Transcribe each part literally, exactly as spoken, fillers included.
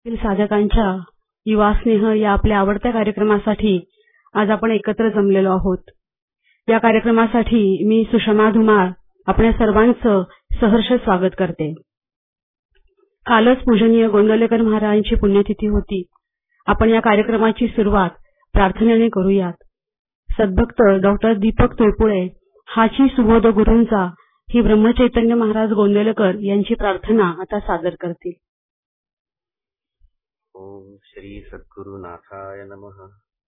साधकांच्या युवा स्नेह या आपल्या आवडत्या कार्यक्रमासाठी आज आपण एकत्र जमलेलो आहोत. या कार्यक्रमासाठी मी सुषमा धुमाळ आपल्या सर्वांचं सहर्ष स्वागत करते. कालच पूजनीय गोंदवलेकर महाराजांची पुण्यतिथी होती. आपण या कार्यक्रमाची सुरुवात प्रार्थनेने करूयात. सद्भक्त डॉक्टर दीपक तुळपुळे हाची सुबोध गुरूंचा ही ब्रह्मचैतन्य महाराज गोंदवलेकर यांची प्रार्थना आता सादर करतील. ओम श्री सद्गुरुनाथाय नमः.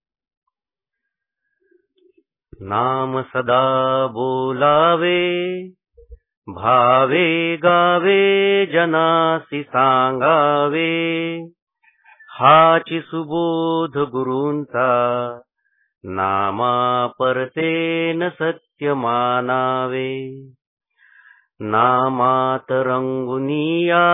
नाम सदा बोलावे, भावे गावे, जनासी सांगावे, हाची सुबोध गुरूंचा, नामा परते न सत्य मानावे. नामात रंगुनिया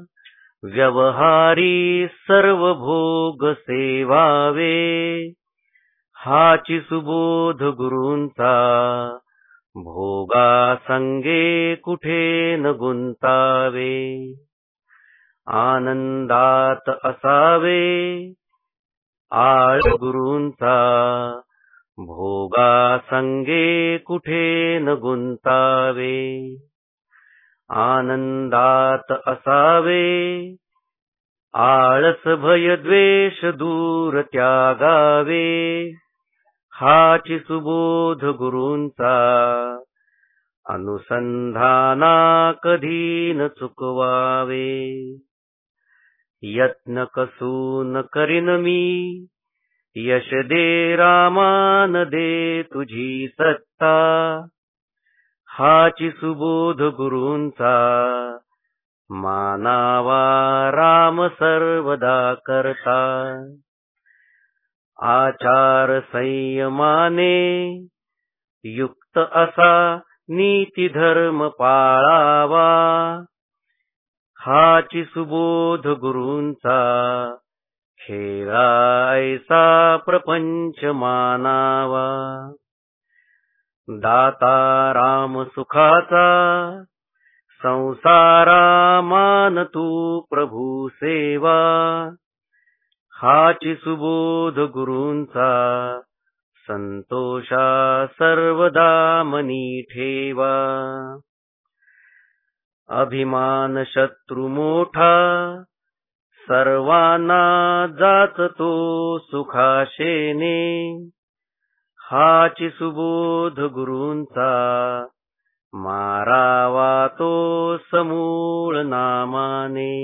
व्यवहारी सर्व भोग सेवावे, हाची सुबोध गुरूंचा, भोगा संगे कुठे न गुंतावे. आनंदात असावे आळ गुरूंचा, भोगा संगे कुठे न गुंतावे. आनंदात असावे आळस भय द्वेष दूर त्यागावे, हाची सुबोध गुरूंचा, अनुसंधाना कधी न चुकवावे. यत्न कसून करीन मी, यश दे रामान दे तुझी सत्ता, हाची सुबोध गुरूंचा, मानावा राम सर्वदा करता. आचार संयमाने युक्त असा नीती धर्म पाळावा, हाची सुबोध गुरूंचा, खेळा ऐसा प्रपंच मानावा. दाता राम सुखाचा संसारा मान तू प्रभू सेवा, हाची सुबोध गुरूंचा, संतोषा सर्वदा मनी ठेवा. अभिमान शत्रु मोठा सर्वांना जाचतो सुखाशेने, हाची सुबोध गुरूंचा, मारावा तो समूळ नामाने.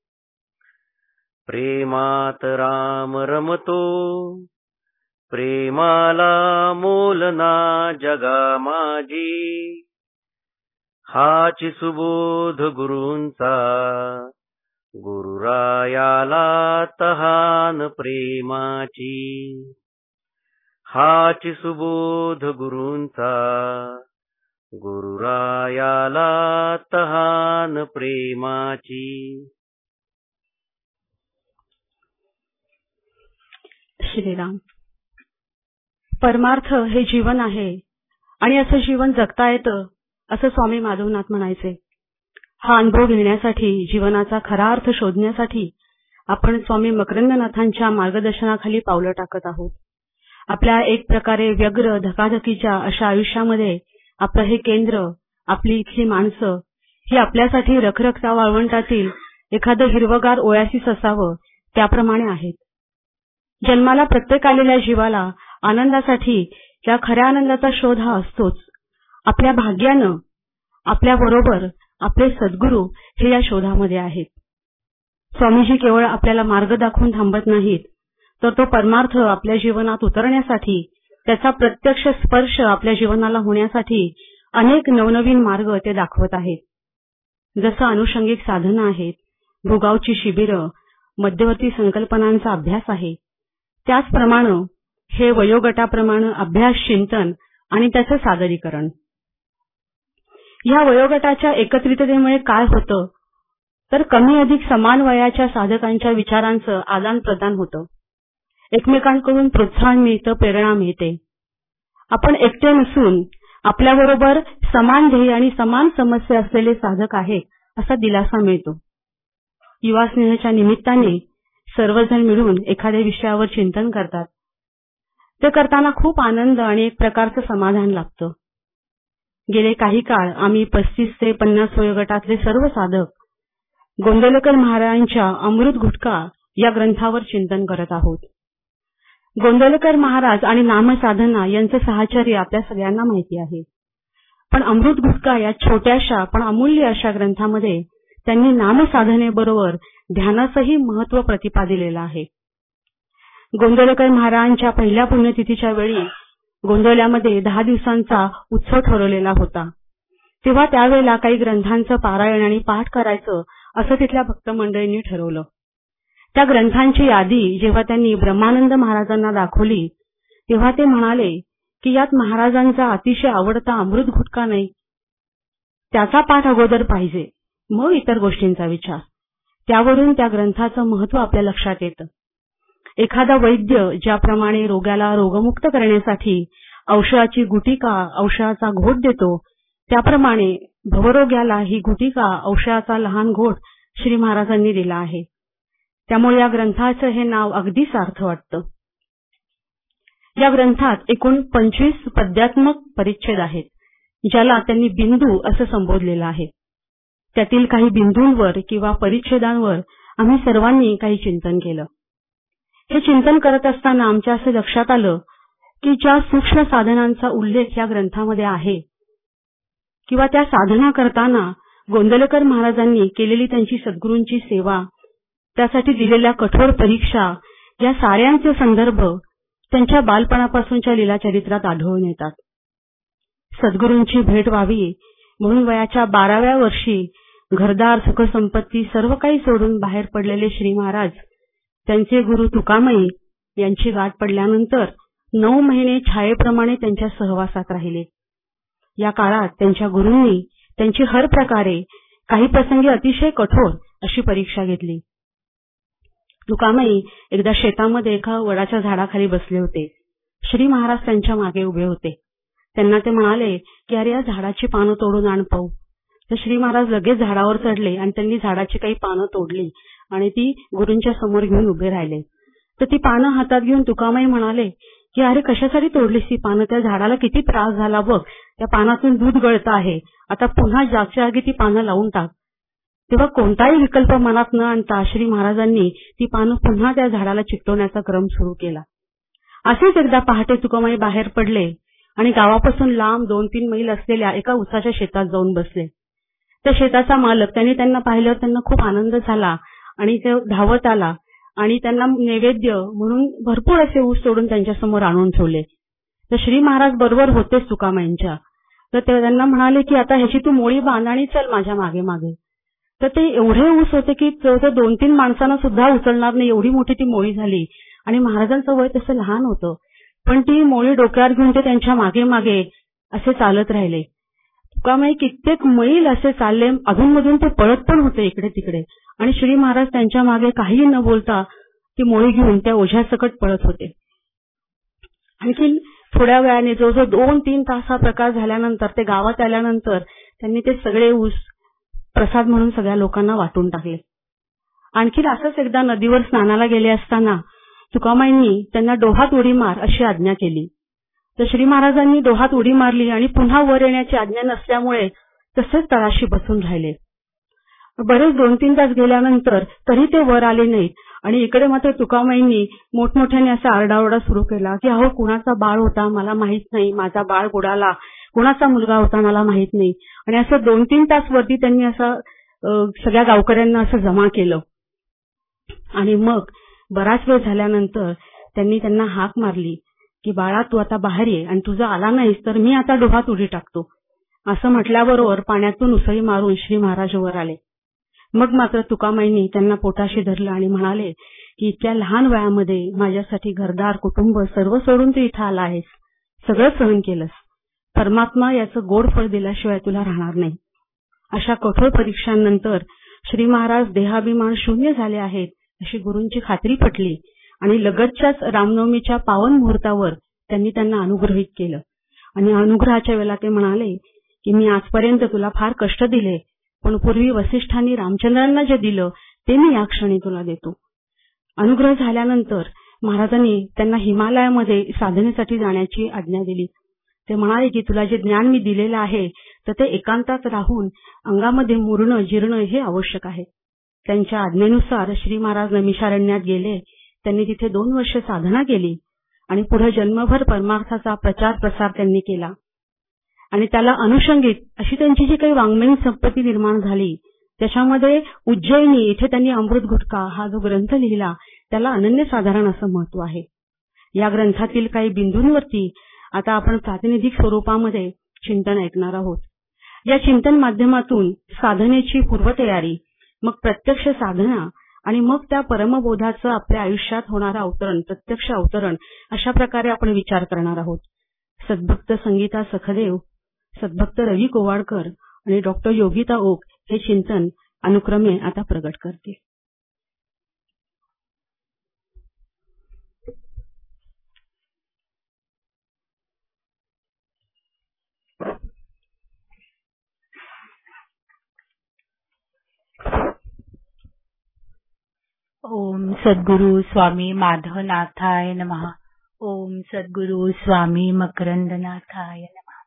प्रेमात राम रमतो प्रेमाला मोलना जगा माझी, हाची सुबोध गुरूंचा, गुरुरायाला तहान प्रेमाची. हाची सुबोध गुरूंचा, गुरुरायाला तहान प्रेमाची. श्रीराम. परमार्थ हे जीवन आहे आणि असं जीवन जगता येतं असं स्वामी माधवनाथ म्हणायचे. हा अनुभव घेण्यासाठी, जीवनाचा खरा अर्थ शोधण्यासाठी आपण स्वामी मकरंदनाथांच्या मार्गदर्शनाखाली पावलं टाकत आहोत. आपल्या एक प्रकारे व्यग्र धकाधकीच्या अशा आयुष्यामध्ये आपलं हे केंद्र, आपली इथली माणसं ही आपल्यासाठी रखरखता वाळवंटातील एखादं हिरवगार ओयासिस असावं त्याप्रमाणे आहेत. जन्माला प्रत्येक आलेल्या जीवाला आनंदासाठी या खऱ्या आनंदाचा शोध हा असतोच. आपल्या भाग्यानं आपल्या बरोबर आपले सद्गुरू हे या शोधामध्ये आहेत. स्वामीजी केवळ आपल्याला मार्ग दाखवून थांबत नाहीत, तर तो परमार्थ आपल्या जीवनात उतरण्यासाठी, त्याचा प्रत्यक्ष स्पर्श आपल्या जीवनाला होण्यासाठी अनेक नवनवीन मार्ग ते दाखवत आहेत. जसं अनुषंगिक साधना आहेत, भोगावची शिबिरं, मध्यवर्ती संकल्पनांचा अभ्यास आहे, त्याचप्रमाणे हे वयोगटाप्रमाणे अभ्यास, चिंतन आणि त्याचं सादरीकरण. या वयोगटाच्या एकत्रिततेमुळे काय होतं तर कमी अधिक समान वयाच्या साधकांच्या विचारांचं आदान प्रदान होतं. एकमेकांकडून प्रोत्साहन मिळतं, प्रेरणा मिळते. आपण एकटे नसून आपल्याबरोबर समान ध्येय आणि समान समस्या असलेले साधक आहेत असा दिलासा मिळतो. युवा स्नेहाच्या निमित्ताने सर्वजण मिळून एखाद्या विषयावर चिंतन करतात. ते करताना खूप आनंद आणि एक प्रकारचं समाधान लाभतं. गेले काही काळ आम्ही पस्तीस ते पन्नास वयोगटातले सर्व साधक गोंदवलेकर महाराजांच्या अमृत गुटका या ग्रंथावर चिंतन करत आहोत. गोंदवलेकर महाराज आणि नामसाधना यांचं साहचर्य आपल्या सगळ्यांना माहिती आहे. पण अमृत गुटका या छोट्याशा पण अमूल्य अशा ग्रंथामध्ये त्यांनी नामसाधनेबरोबर ध्यानाचंही महत्त्व प्रतिपादिलेलं आहे. गोंदवलेकर महाराजांच्या पहिल्या पुण्यतिथीच्या वेळी गोंदवल्यामध्ये दहा दिवसांचा उत्सव ठरवलेला होता. तेव्हा त्यावेळेला काही ग्रंथांचं पारायण आणि पाठ करायचं असं तिथल्या भक्त मंडळींनी ठरवलं. त्या ग्रंथांची यादी जेव्हा त्यांनी ब्रह्मानंद महाराजांना दाखवली तेव्हा ते म्हणाले की यात महाराजांचा अतिशय आवडता अमृत गुटका नाही, त्याचा पाठ अगोदर पाहिजे, मग इतर गोष्टींचा विचार. त्यावरून त्या ग्रंथाचं महत्त्व आपल्या लक्षात येतं. एखादा वैद्य ज्याप्रमाणे रोग्याला रोगमुक्त करण्यासाठी औषधाची गुटिका औषधाचा घोट देतो, त्याप्रमाणे भवरोग्याला ही गुटिका औषधाचा लहान घोट श्री महाराजांनी दिला आहे. त्यामुळे या ग्रंथाचं हे नाव अगदी सार्थ वाटतं. या ग्रंथात एकूण पंचवीस पद्यात्मक परिच्छेद आहेत, ज्याला त्यांनी बिंदू असं संबोधलेलं आहे. त्यातील काही बिंदूंवर किंवा परिच्छेदांवर आम्ही सर्वांनी काही चिंतन केलं. हे चिंतन करत असताना आमच्या असे लक्षात आलं की ज्या सूक्ष्म साधनांचा उल्लेख या ग्रंथामध्ये आहे किंवा त्या साधना करताना गोंदवलेकर महाराजांनी केलेली त्यांची सद्गुरूंची सेवा, त्यासाठी दिलेल्या कठोर परीक्षा या साऱ्यांचे संदर्भ त्यांच्या बालपणापासूनच्या लीलाचरित्रात आढळून येतात. सद्गुरूंची भेट व्हावी म्हणून वयाच्या बाराव्या वर्षी घरदार सुखसंपत्ती सर्व काही सोडून बाहेर पडलेले श्री महाराज त्यांचे गुरु तुकामई यांची गाठ पडल्यानंतर नऊ महिने छायेप्रमाणे त्यांच्या सहवासात राहिले. या काळात त्यांच्या गुरूंनी त्यांची हर प्रकारे काही प्रसंगी अतिशय कठोर अशी परीक्षा घेतली. तुकामई एकदा शेतामध्ये एका वडाच्या झाडाखाली बसले होते. श्री महाराज त्यांच्या मागे उभे होते. त्यांना ते म्हणाले की अरे या झाडाची पानं तोडून आण पाहू. तर श्री महाराज लगेच झाडावर चढले आणि त्यांनी झाडाची काही पानं तोडली आणि ती गुरूंच्या समोर घेऊन उभे राहिले. तर ती पानं हातात घेऊन तुकामई म्हणाले की अरे कशासाठी तोडलीस ही पानं, त्या झाडाला किती त्रास झाला बघ, त्या पानातून दूध गळतं आहे, आता पुन्हा जागच्या जागी ती पानं लावून टाक. तेव्हा कोणताही विकल्प मनात न आणता श्री महाराजांनी ती पानं पुन्हा त्या झाडाला चिकटवण्याचा क्रम सुरू केला. असेच एकदा पहाटे तुकामई बाहेर पडले आणि गावापासून लांब दोन तीन मैल असलेल्या एका उसाच्या शेतात जाऊन बसले. त्या शेताचा मालक त्यांनी त्यांना पाहिल्यावर त्यांना खूप आनंद झाला आणि ते धावत आला आणि त्यांना नैवेद्य म्हणून भरपूर असे ऊस तोडून त्यांच्यासमोर आणून ठेवले. तर श्री महाराज बरोबर होतेच तुकामईंच्या. तर ते त्यांना म्हणाले की आता ह्याची तू मोळी बांध आणि चल माझ्या मागे मागे. तर ते एवढे ऊस होते की ते दोन तीन माणसांना सुद्धा उचलणार नाही एवढी मोठी ती मोळी झाली आणि महाराजांचं वय तसं लहान होतं, पण ती मोळी डोक्यावर घेऊन ते त्यांच्या मागे मागे असे चालत राहिले. तुकामई कित्येक मैल असे चालले, अधूनमधून ते पळत पण होते इकडे तिकडे आणि श्री महाराज त्यांच्या मागे काहीही न बोलता ती मोळी घेऊन त्या ओझ्यासकट पळत होते. आणखी थोड्या वेळाने जवळजवळ दोन तीन तास हा प्रकार झाल्यानंतर ते गावात आल्यानंतर त्यांनी ते सगळे ऊस प्रसाद म्हणून सगळ्या लोकांना वाटून टाकले. आणखी असंच एकदा नदीवर स्नानाला गेले असताना तुकामाईंनी त्यांना डोहात उडी मार अशी आज्ञा केली. तर श्री महाराजांनी डोहात उडी मारली आणि पुन्हा वर येण्याची आज्ञा नसल्यामुळे तसेच तळाशी बसून राहिले. बरेच दोन तीन तास गेल्यानंतर तरी ते वर आले नाहीत आणि इकडे मात्र तुकामाईंनी मोठमोठ्याने असा आरडाओरडा सुरू केला की अहो कुणाचा बाळ होता मला माहित नाही, माझा बाळ बुडाला, कुणाचा मुलगा होता मला माहित नाही. आणि असं दोन तीन तास वरती त्यांनी असं सगळ्या गावकऱ्यांना असं जमा केलं आणि मग बराच वेळ झाल्यानंतर त्यांनी त्यांना हाक मारली की बाळा तू आता बाहेर ये आणि तुझा आला नाहीस तर मी आता डोहात उडी टाकतो. असं म्हटल्याबरोबर पाण्यातून उसळी मारून श्री महाराज वर आले. मग मात्र तुकामाईंनी त्यांना पोटाशी धरलं आणि म्हणाले की इतक्या लहान वयामध्ये माझ्यासाठी घरदार कुटुंब सर्व सोडून तू इथं आला आहेस, सगळं सहन केलंस, परमात्मा याचं गोड फळ दिल्याशिवाय तुला राहणार नाही. अशा कठोर परीक्षांनंतर श्री महाराज देहाभिमान शून्य झाले आहेत अशी गुरूंची खात्री पटली आणि लगतच्याच रामनवमीच्या पावन मुहूर्तावर त्यांनी त्यांना अनुग्रहित केलं. आणि अनुग्रहाच्या वेळेला ते म्हणाले की मी आजपर्यंत तुला फार कष्ट दिले, पण पूर्वी वसिष्ठांनी रामचंद्रांना जे दिलं ते मी या क्षणी तुला देतो. अनुग्रह झाल्यानंतर महाराजांनी त्यांना हिमालयामध्ये साधनेसाठी जाण्याची आज्ञा दिली. ते म्हणाले की तुला जे ज्ञान मी दिलेलं आहे तर ते एकांतात राहून अंगामध्ये मुरणं जिरणं हे आवश्यक आहे. त्यांच्या आज्ञेनुसार श्री महाराज नैमिषारण्यात गेले. त्यांनी तिथे दोन वर्ष साधना केली आणि पुढे जन्मभर परमार्थाचा प्रचार प्रसार त्यांनी केला. आणि त्याला अनुषंगित अशी त्यांची जी काही वाङ्मयीन संपत्ती निर्माण झाली त्याच्यामध्ये उज्जैनी येथे त्यांनी अमृत गुटका हा जो ग्रंथ लिहिला त्याला अनन्यसाधारण असं महत्व आहे. या ग्रंथातील काही बिंदूंवरती आता आपण प्रातिनिधिक स्वरूपामध्ये चिंतन ऐकणार आहोत. या चिंतन माध्यमातून साधनेची पूर्वतयारी, मग प्रत्यक्ष साधना आणि मग त्या परमबोधाचं आपल्या आयुष्यात होणारं अवतरण, प्रत्यक्ष अवतरण अशा प्रकारे आपण विचार करणार आहोत. सद्भक्त संगीता सखदेव, सद्भक्त रवी कोवाडकर आणि डॉक्टर योगिता ओक हे चिंतन अनुक्रमे आता प्रगट करतील. ओम सद्गुरु स्वामी माधवनाथाय नमः. ओम सद्गुरु स्वामी मकरंदनाथाय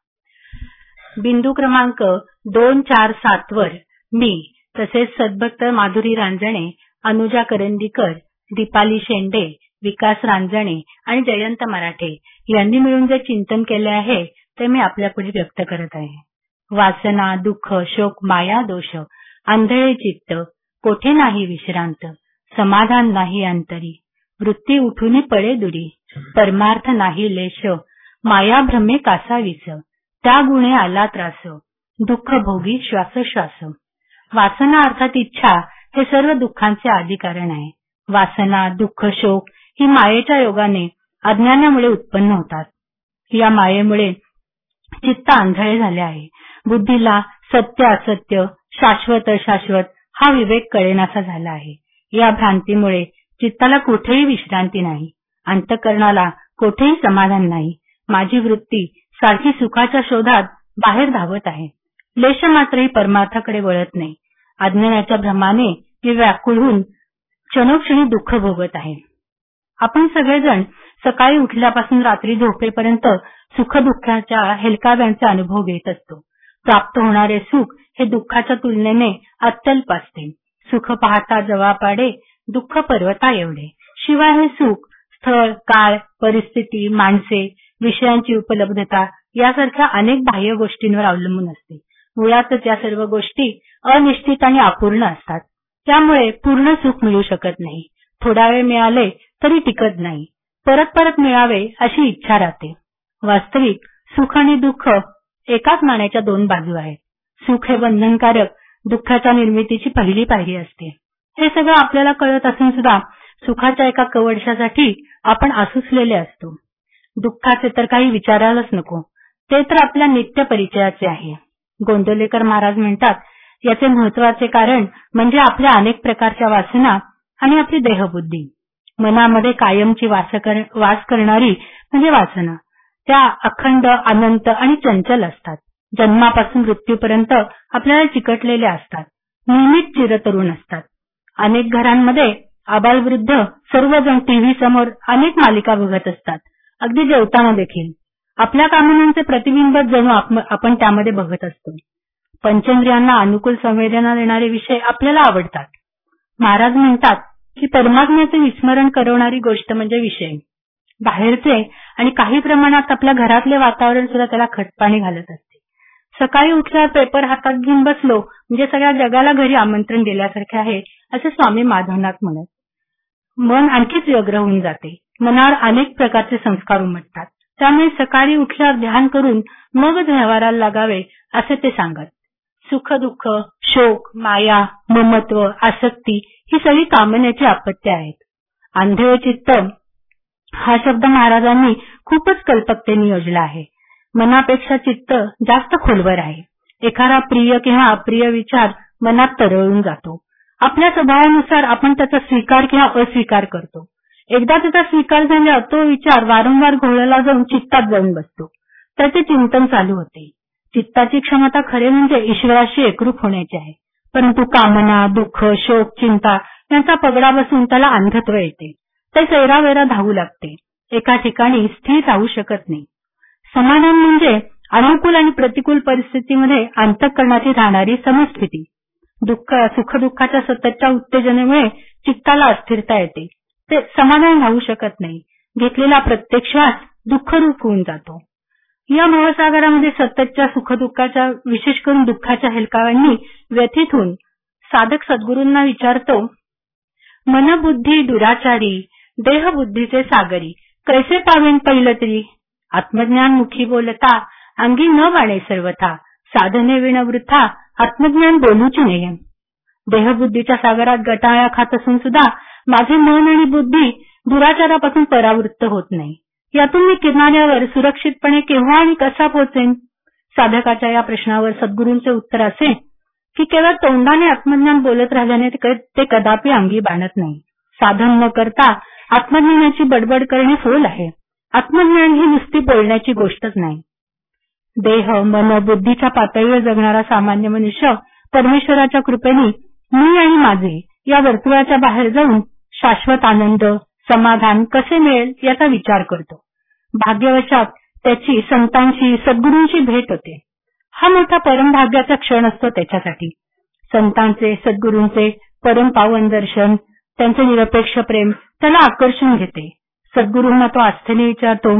नमः. बिंदू क्रमांक दोन चार सात वर मी तसेच सद्भक्त माधुरी रांजणे, अनुजा करंदीकर, दीपाली शेंडे, विकास रांजणे आणि जयंत मराठे यांनी मिळून जे चिंतन केले आहे ते मी आपल्यापुढे व्यक्त करत आहे. वासना, दुःख, शोक, माया, दोष, आंधळे चित्त, कोठे नाही विश्रांत, समाधान नाही अंतरी, वृत्ती उठून पडे दुरी, परमार्थ नाही लेश, माया भ्रमे कासा विस, त्या गुणे आला त्रास, दुःख भोगी श्वासोश्वास. वासना अर्थात इच्छा हे सर्व दुःखांचे आदी कारण आहे. वासना, दुःख, शोक ही मायेच्या योगाने अज्ञानामुळे उत्पन्न होतात. या मायेमुळे चित्त आंधळे झाले आहे. बुद्धीला सत्य असत्य, शाश्वत अशाश्वत हा विवेक कळेनासा झाला आहे. या भ्रांतीमुळे चित्ताला कुठेही विश्रांती नाही, अंतःकरणाला कोठेही समाधान नाही. माझी वृत्ती सारखी सुखाच्या शोधात बाहेर धावत आहे. लेश मात्रही परमार्थाकडे वळत नाही. अज्ञानाच्या भ्रमाने मी व्याकुळ होऊन क्षणोक्षणी दुःख भोगत आहे. आपण सगळेजण सकाळी उठल्यापासून रात्री झोपेपर्यंत सुखदुःखाच्या हेलकाव्यांचा अनुभव घेत असतो. प्राप्त होणारे सुख हे दुःखाच्या तुलनेने अत्यल्प असते. सुख पाहता जवापाडे, दुःख पर्वता एवढे. शिवाय हे सुख स्थळ, काळ, परिस्थिती, माणसे, विषयांची उपलब्धता यासारख्या अनेक बाह्य गोष्टींवर अवलंबून असते. मुळातच या सर्व गोष्टी अनिश्चित आणि अपूर्ण असतात. त्यामुळे पूर्ण सुख मिळू शकत नाही. थोडा वेळ मिळाले तरी टिकत नाही. परत परत मिळावे अशी इच्छा राहते. वास्तविक सुख आणि दुःख एकाच नाण्याच्या दोन बाजू आहेत. सुख हे बंधनकारक, दुःखाच्या निर्मितीची पहिली पायरी असते. हे सगळं आपल्याला कळत असून सुद्धा सुखाच्या एका कवडशासाठी आपण आसुसलेले असतो. दुःखाचे तर काही विचारायलाच नको. ते तर आपल्या नित्य परिचयाचे आहे. गोंदवलेकर महाराज म्हणतात, याचे महत्वाचे कारण म्हणजे आपल्या अनेक प्रकारच्या वासना आणि आपली देहबुद्धी. मनामध्ये कायमची वास करणारी म्हणजे वासना. त्या अखंड, अनंत आणि चंचल असतात. जन्मापासून मृत्यूपर्यंत आपल्याला चिकटलेल्या असतात. नेहमीच चिरतरुण असतात. अनेक घरांमध्ये आबालवृद्ध सर्वजण टीव्ही समोर अनेक मालिका बघत असतात. अगदी जेवताना देखील आपल्या कामनांचे प्रतिबिंब जणू आपण त्यामध्ये बघत असतो. पंचेंद्रियांना अनुकूल संवेदना देणारे विषय आपल्याला आवडतात. महाराज म्हणतात की परमात्म्याचे विस्मरण करवणारी गोष्ट म्हणजे विषय. बाहेरचे आणि काही प्रमाणात आपल्या घरातले वातावरण सुद्धा त्याला खतपाणी घालत असते. सकाळी उठल्यावर पेपर हातात घेऊन बसलो म्हणजे सगळ्या जगाला घरी आमंत्रण दिल्यासारखे आहे असे स्वामी माधवनाथ म्हणत. मन आणखीच व्यग्र होऊन जाते. मनावर अनेक प्रकारचे संस्कार उमटतात. त्यामुळे सकाळी उठल्यावर ध्यान करून मगच व्यवहाराला लागावे असे ते सांगत. सुख, दुःख, शोक, माया, ममत्व, आसक्ती ही सगळी कामनेची अपत्ये आहेत. आंधळे चित्त हा शब्द महाराजांनी खूपच कल्पकतेने योजला आहे. मनापेक्षा चित्त जास्त खोलवर आहे. एखादा प्रिय किंवा अप्रिय विचार मनात तरळून जातो. आपल्या स्वभावानुसार आपण त्याचा स्वीकार किंवा अस्वीकार करतो. एकदा त्याचा स्वीकार झाल्यावर तो विचार वारंवार घोळला जाऊन चित्तात जाऊन बसतो. त्याचे चिंतन चालू होते. चित्ताची क्षमता खरे म्हणजे ईश्वराशी एकरूप होण्याची आहे. परंतु कामना, दुःख, शोक, चिंता यांचा पगडा बसून त्याला अंधत्व येते. ते सैरावैरा धावू लागते. एका ठिकाणी स्थिर राहू शकत नाही. समाधान म्हणजे अनुकूल आणि प्रतिकूल परिस्थितीमध्ये अंतःकरणाची राहणारी समस्थिती. दुःख सुखदुःखाच्या सततच्या उत्तेजनेमुळे चित्ताला अस्थिरता येते. ते समाधान राहू शकत नाही. घेतलेला प्रत्येक श्वास दुःखरूप होऊन जातो. या भवसागरामध्ये सततच्या सुखदुःखाच्या, विशेष करून दुःखाच्या हेलकाव्यांनी व्यथित होऊन साधक सद्गुरूंना विचारतो, मनबुद्धी दुराचारी, देहबुद्धीचे सागरी, कैसे पावेन पैलतरी. आत्मज्ञान मुखी बोलता, अंगी न बाणे सर्वथा, साधने विणवृथा, आत्मज्ञान बोलूची नये. देहबुद्धीच्या सागरात गटाळ्या खात असून सुद्धा माझे मन आणि बुद्धी दुराचारापासून परावृत्त होत नाही. यातून मी किनाऱ्यावर सुरक्षितपणे केव्हा आणि कसा पोहोचेन? साधकाच्या या प्रश्नावर सद्गुरूंचे उत्तर असे की केवळ तोंडाने आत्मज्ञान बोलत राहिल्याने ते कदापि अंगी बाणत नाही. साधन न करता आत्मज्ञानाची बडबड करणे फोल आहे. आत्मज्ञान ही नुसती बोलण्याची गोष्टच नाही. देह मन बुद्धीच्या पातळीवर जगणारा सामान्य मनुष्य परमेश्वराच्या कृपेने मी आणि माझे या वर्तुळाच्या बाहेर जाऊन शाश्वत आनंद समाधान कसे मिळेल याचा विचार करतो. भाग्यवशात त्याची संतांशी सद्गुरूंची भेट होते. हा मोठा परमभाग्याचा क्षण असतो त्याच्यासाठी. संतांचे सद्गुरूंचे परम पावन दर्शन, त्यांचे निरपेक्ष प्रेम त्याला आकर्षून घेते. सद्गुरूंना तो आस्थेने विचारतो,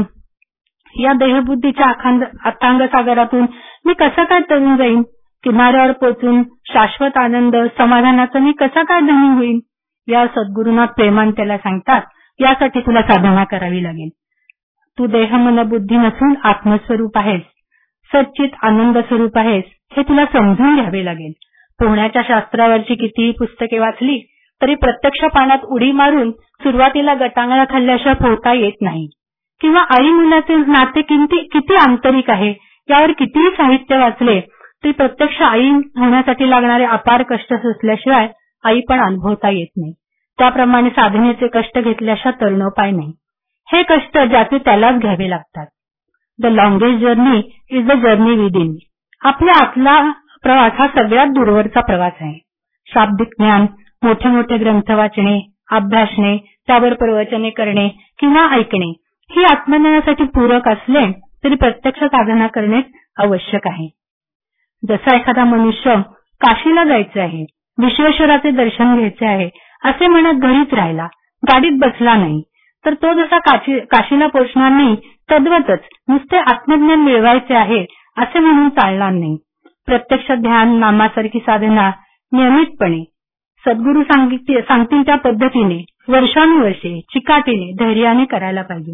या देहबुद्धीच्या अखांड अथांग सागरातून मी कसा काय तरून जाईन? किनाऱ्यावर पोचून शाश्वत आनंद समाधानाचा मी कसा काय धनी होईन? या सद्गुरूंना प्रेमान त्याला सांगतात, यासाठी तुला साधना करावी लागेल. तू देह मन बुद्धी नसून आत्मस्वरूप आहेस, सच्चित आनंद स्वरूप आहेस, हे तुला समजून घ्यावे लागेल. पोहण्याच्या शास्त्रावरची कितीही पुस्तके वाचली तरी प्रत्यक्ष पाण्यात उडी मारून सुरुवातीला गटांगळा खाल्ल्याशिवाय पोहता येत नाही. किंवा आई मुलाचे नाते किती किती आंतरिक आहे यावर कितीही साहित्य वाचले तरी प्रत्यक्ष आई होण्यासाठी लागणारे अपार कष्ट सोसल्याशिवाय आई पण अनुभवता येत नाही. त्याप्रमाणे साधनेचे कष्ट घेतल्याशिवाय तरणोपाय नाही. हे कष्ट ज्याचे त्यालाच घ्यावे लागतात. The longest journey is the journey within. आपल्या आतला प्रवास हा सगळ्यात दूरवरचा प्रवास आहे. शाब्दिक ज्ञान, मोठे मोठे ग्रंथ वाचणे, अभ्यासणे, त्यावर प्रवचने करणे किंवा ऐकणे ही आत्मज्ञानासाठी पूरक असले तरी प्रत्यक्ष साधना करणे आवश्यक आहे. जसा एखादा मनुष्य काशीला जायचे आहे, विश्वेश्वराचे दर्शन घ्यायचे आहे असे म्हणत घरीच राहिला, गाडीत बसला नाही, तर तो जसा काशीला पोहोचणार नाही तद्वतच नुसते आत्मज्ञान मिळवायचे आहे असे म्हणून चालणार नाही. प्रत्यक्ष ध्यान नामासारखी साधना नियमितपणे सद्गुरू सांगतील त्या पद्धतीने वर्षानुवर्षे चिकाटीने धैर्याने करायला पाहिजे.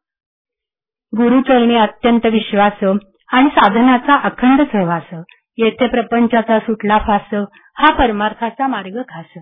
गुरुचरणी अत्यंत विश्वास आणि साधनाचा अखंड सहवास, येथे प्रपंचाचा सुटला फास, हा परमार्थाचा मार्ग खास.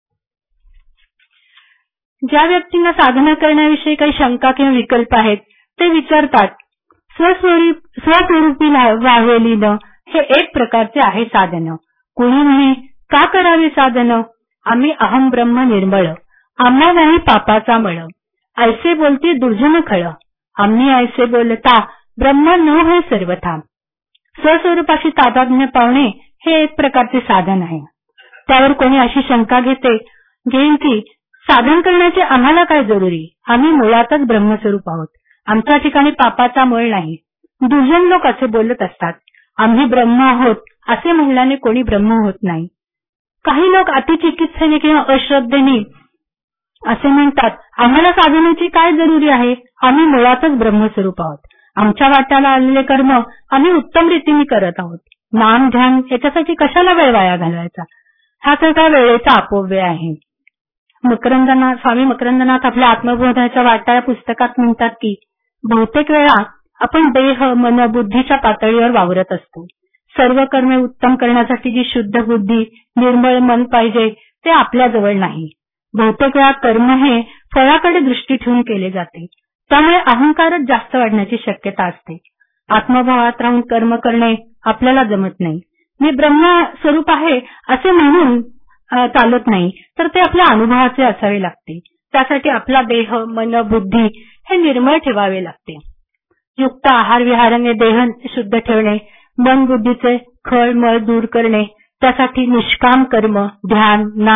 ज्या व्यक्तींना साधना करण्याविषयी काही शंका किंवा विकल्प आहेत ते विचारतात, स्वस्वरूपी व्हावे लीन हे एक प्रकारचे आहे साधन. कोणी म्हणे, का करावे साधन? आम्ही अहम ब्रह्म निर्मळ, आम्हा नाही पापाचा मळ, ऐसे बोलते दुर्जन खळ, आम्ही ऐसे बोलता ब्रह्म न होय सर्वथा. स्वस्वरूपाशी तादात्म्य पावणे हे एक प्रकारचे साधन आहे. त्यावर कोणी अशी शंका घेते घेईन की साधन करण्याचे आम्हाला काय जरुरी, आम्ही मुळातच ब्रह्मस्वरूप आहोत, आमच्या ठिकाणी पापाचा मळ नाही. दुर्जन लोक असे बोलत असतात. आम्ही ब्रह्म आहोत असे म्हणल्याने कोणी ब्रह्म होत नाही. काही लोक अतिचिकित्सेने किंवा अश्रद्धेने असे म्हणतात, आम्हाला साधनेची काय जरुरी आहे, आम्ही मुळातच ब्रह्मस्वरूप आहोत, आमच्या वाट्याला आलेले कर्म आम्ही उत्तम रीतीने करत आहोत, नाम ध्यान याच्यासाठी कशाला वेळ वाया घालवायचा, हा तर काय वेळेचा अपव्यय आहे. मकरंदनाथ स्वामी मकरंदनाथ आपल्या आत्मबोधाच्या वाटा या पुस्तकात म्हणतात की बहुतेक वेळा आपण देह मन बुद्धीच्या पातळीवर वावरत असतो. सर्व कर्मे उत्तम करण्यासाठी जी शुद्ध बुद्धी निर्मळ मन पाहिजे ते आपल्याजवळ नाही. बहुतेक वेळा कर्म हे फळाकडे दृष्टी ठेवून केले जाते, त्यामुळे अहंकारच जास्त वाढण्याची शक्यता असते. आत्मभावात राहून कर्म करणे आपल्याला जमत नाही. मी ब्रह्म स्वरूप आहे असे म्हणून चालत नाही, तर ते आपल्या अनुभवाचे असावे लागते. त्यासाठी आपला देह मन बुद्धी हे निर्मळ ठेवावे लागते. युक्त आहार विहाराने देह शुद्ध ठेवणे, मन बुद्धीचे खळ मळ दूर करणे, त्यासाठी निष्काम कर्म ध्यान नाम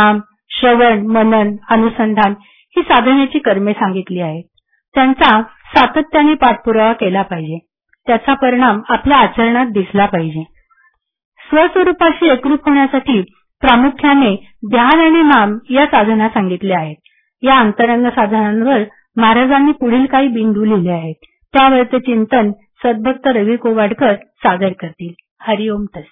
श्रवण, मनन, अनुसंधान ही साधनेची कर्मे सांगितली आहेत. त्यांचा सातत्याने पाठपुरावा केला पाहिजे. त्याचा परिणाम आपल्या आचरणात दिसला पाहिजे. स्वस्वरूपाशी एकरूप होण्यासाठी प्रामुख्याने ध्यान आणि नाम या साधना सांगितल्या आहेत. या अंतरंग साधनांवर महाराजांनी पुढील काही बिंदू लिहिले आहेत. त्यावरचे चिंतन सद्भक्त रवी कोवाडकर सादर करतील. हरिओम तत्सत.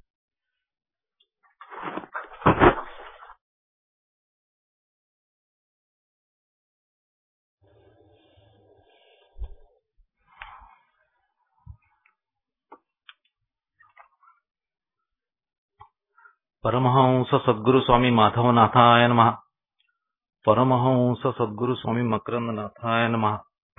परमहंस सद्गुरु स्वामी माधवनाथाय नमः. परमहंस सद्गुरु स्वामी मकरंदनाथाय नमः.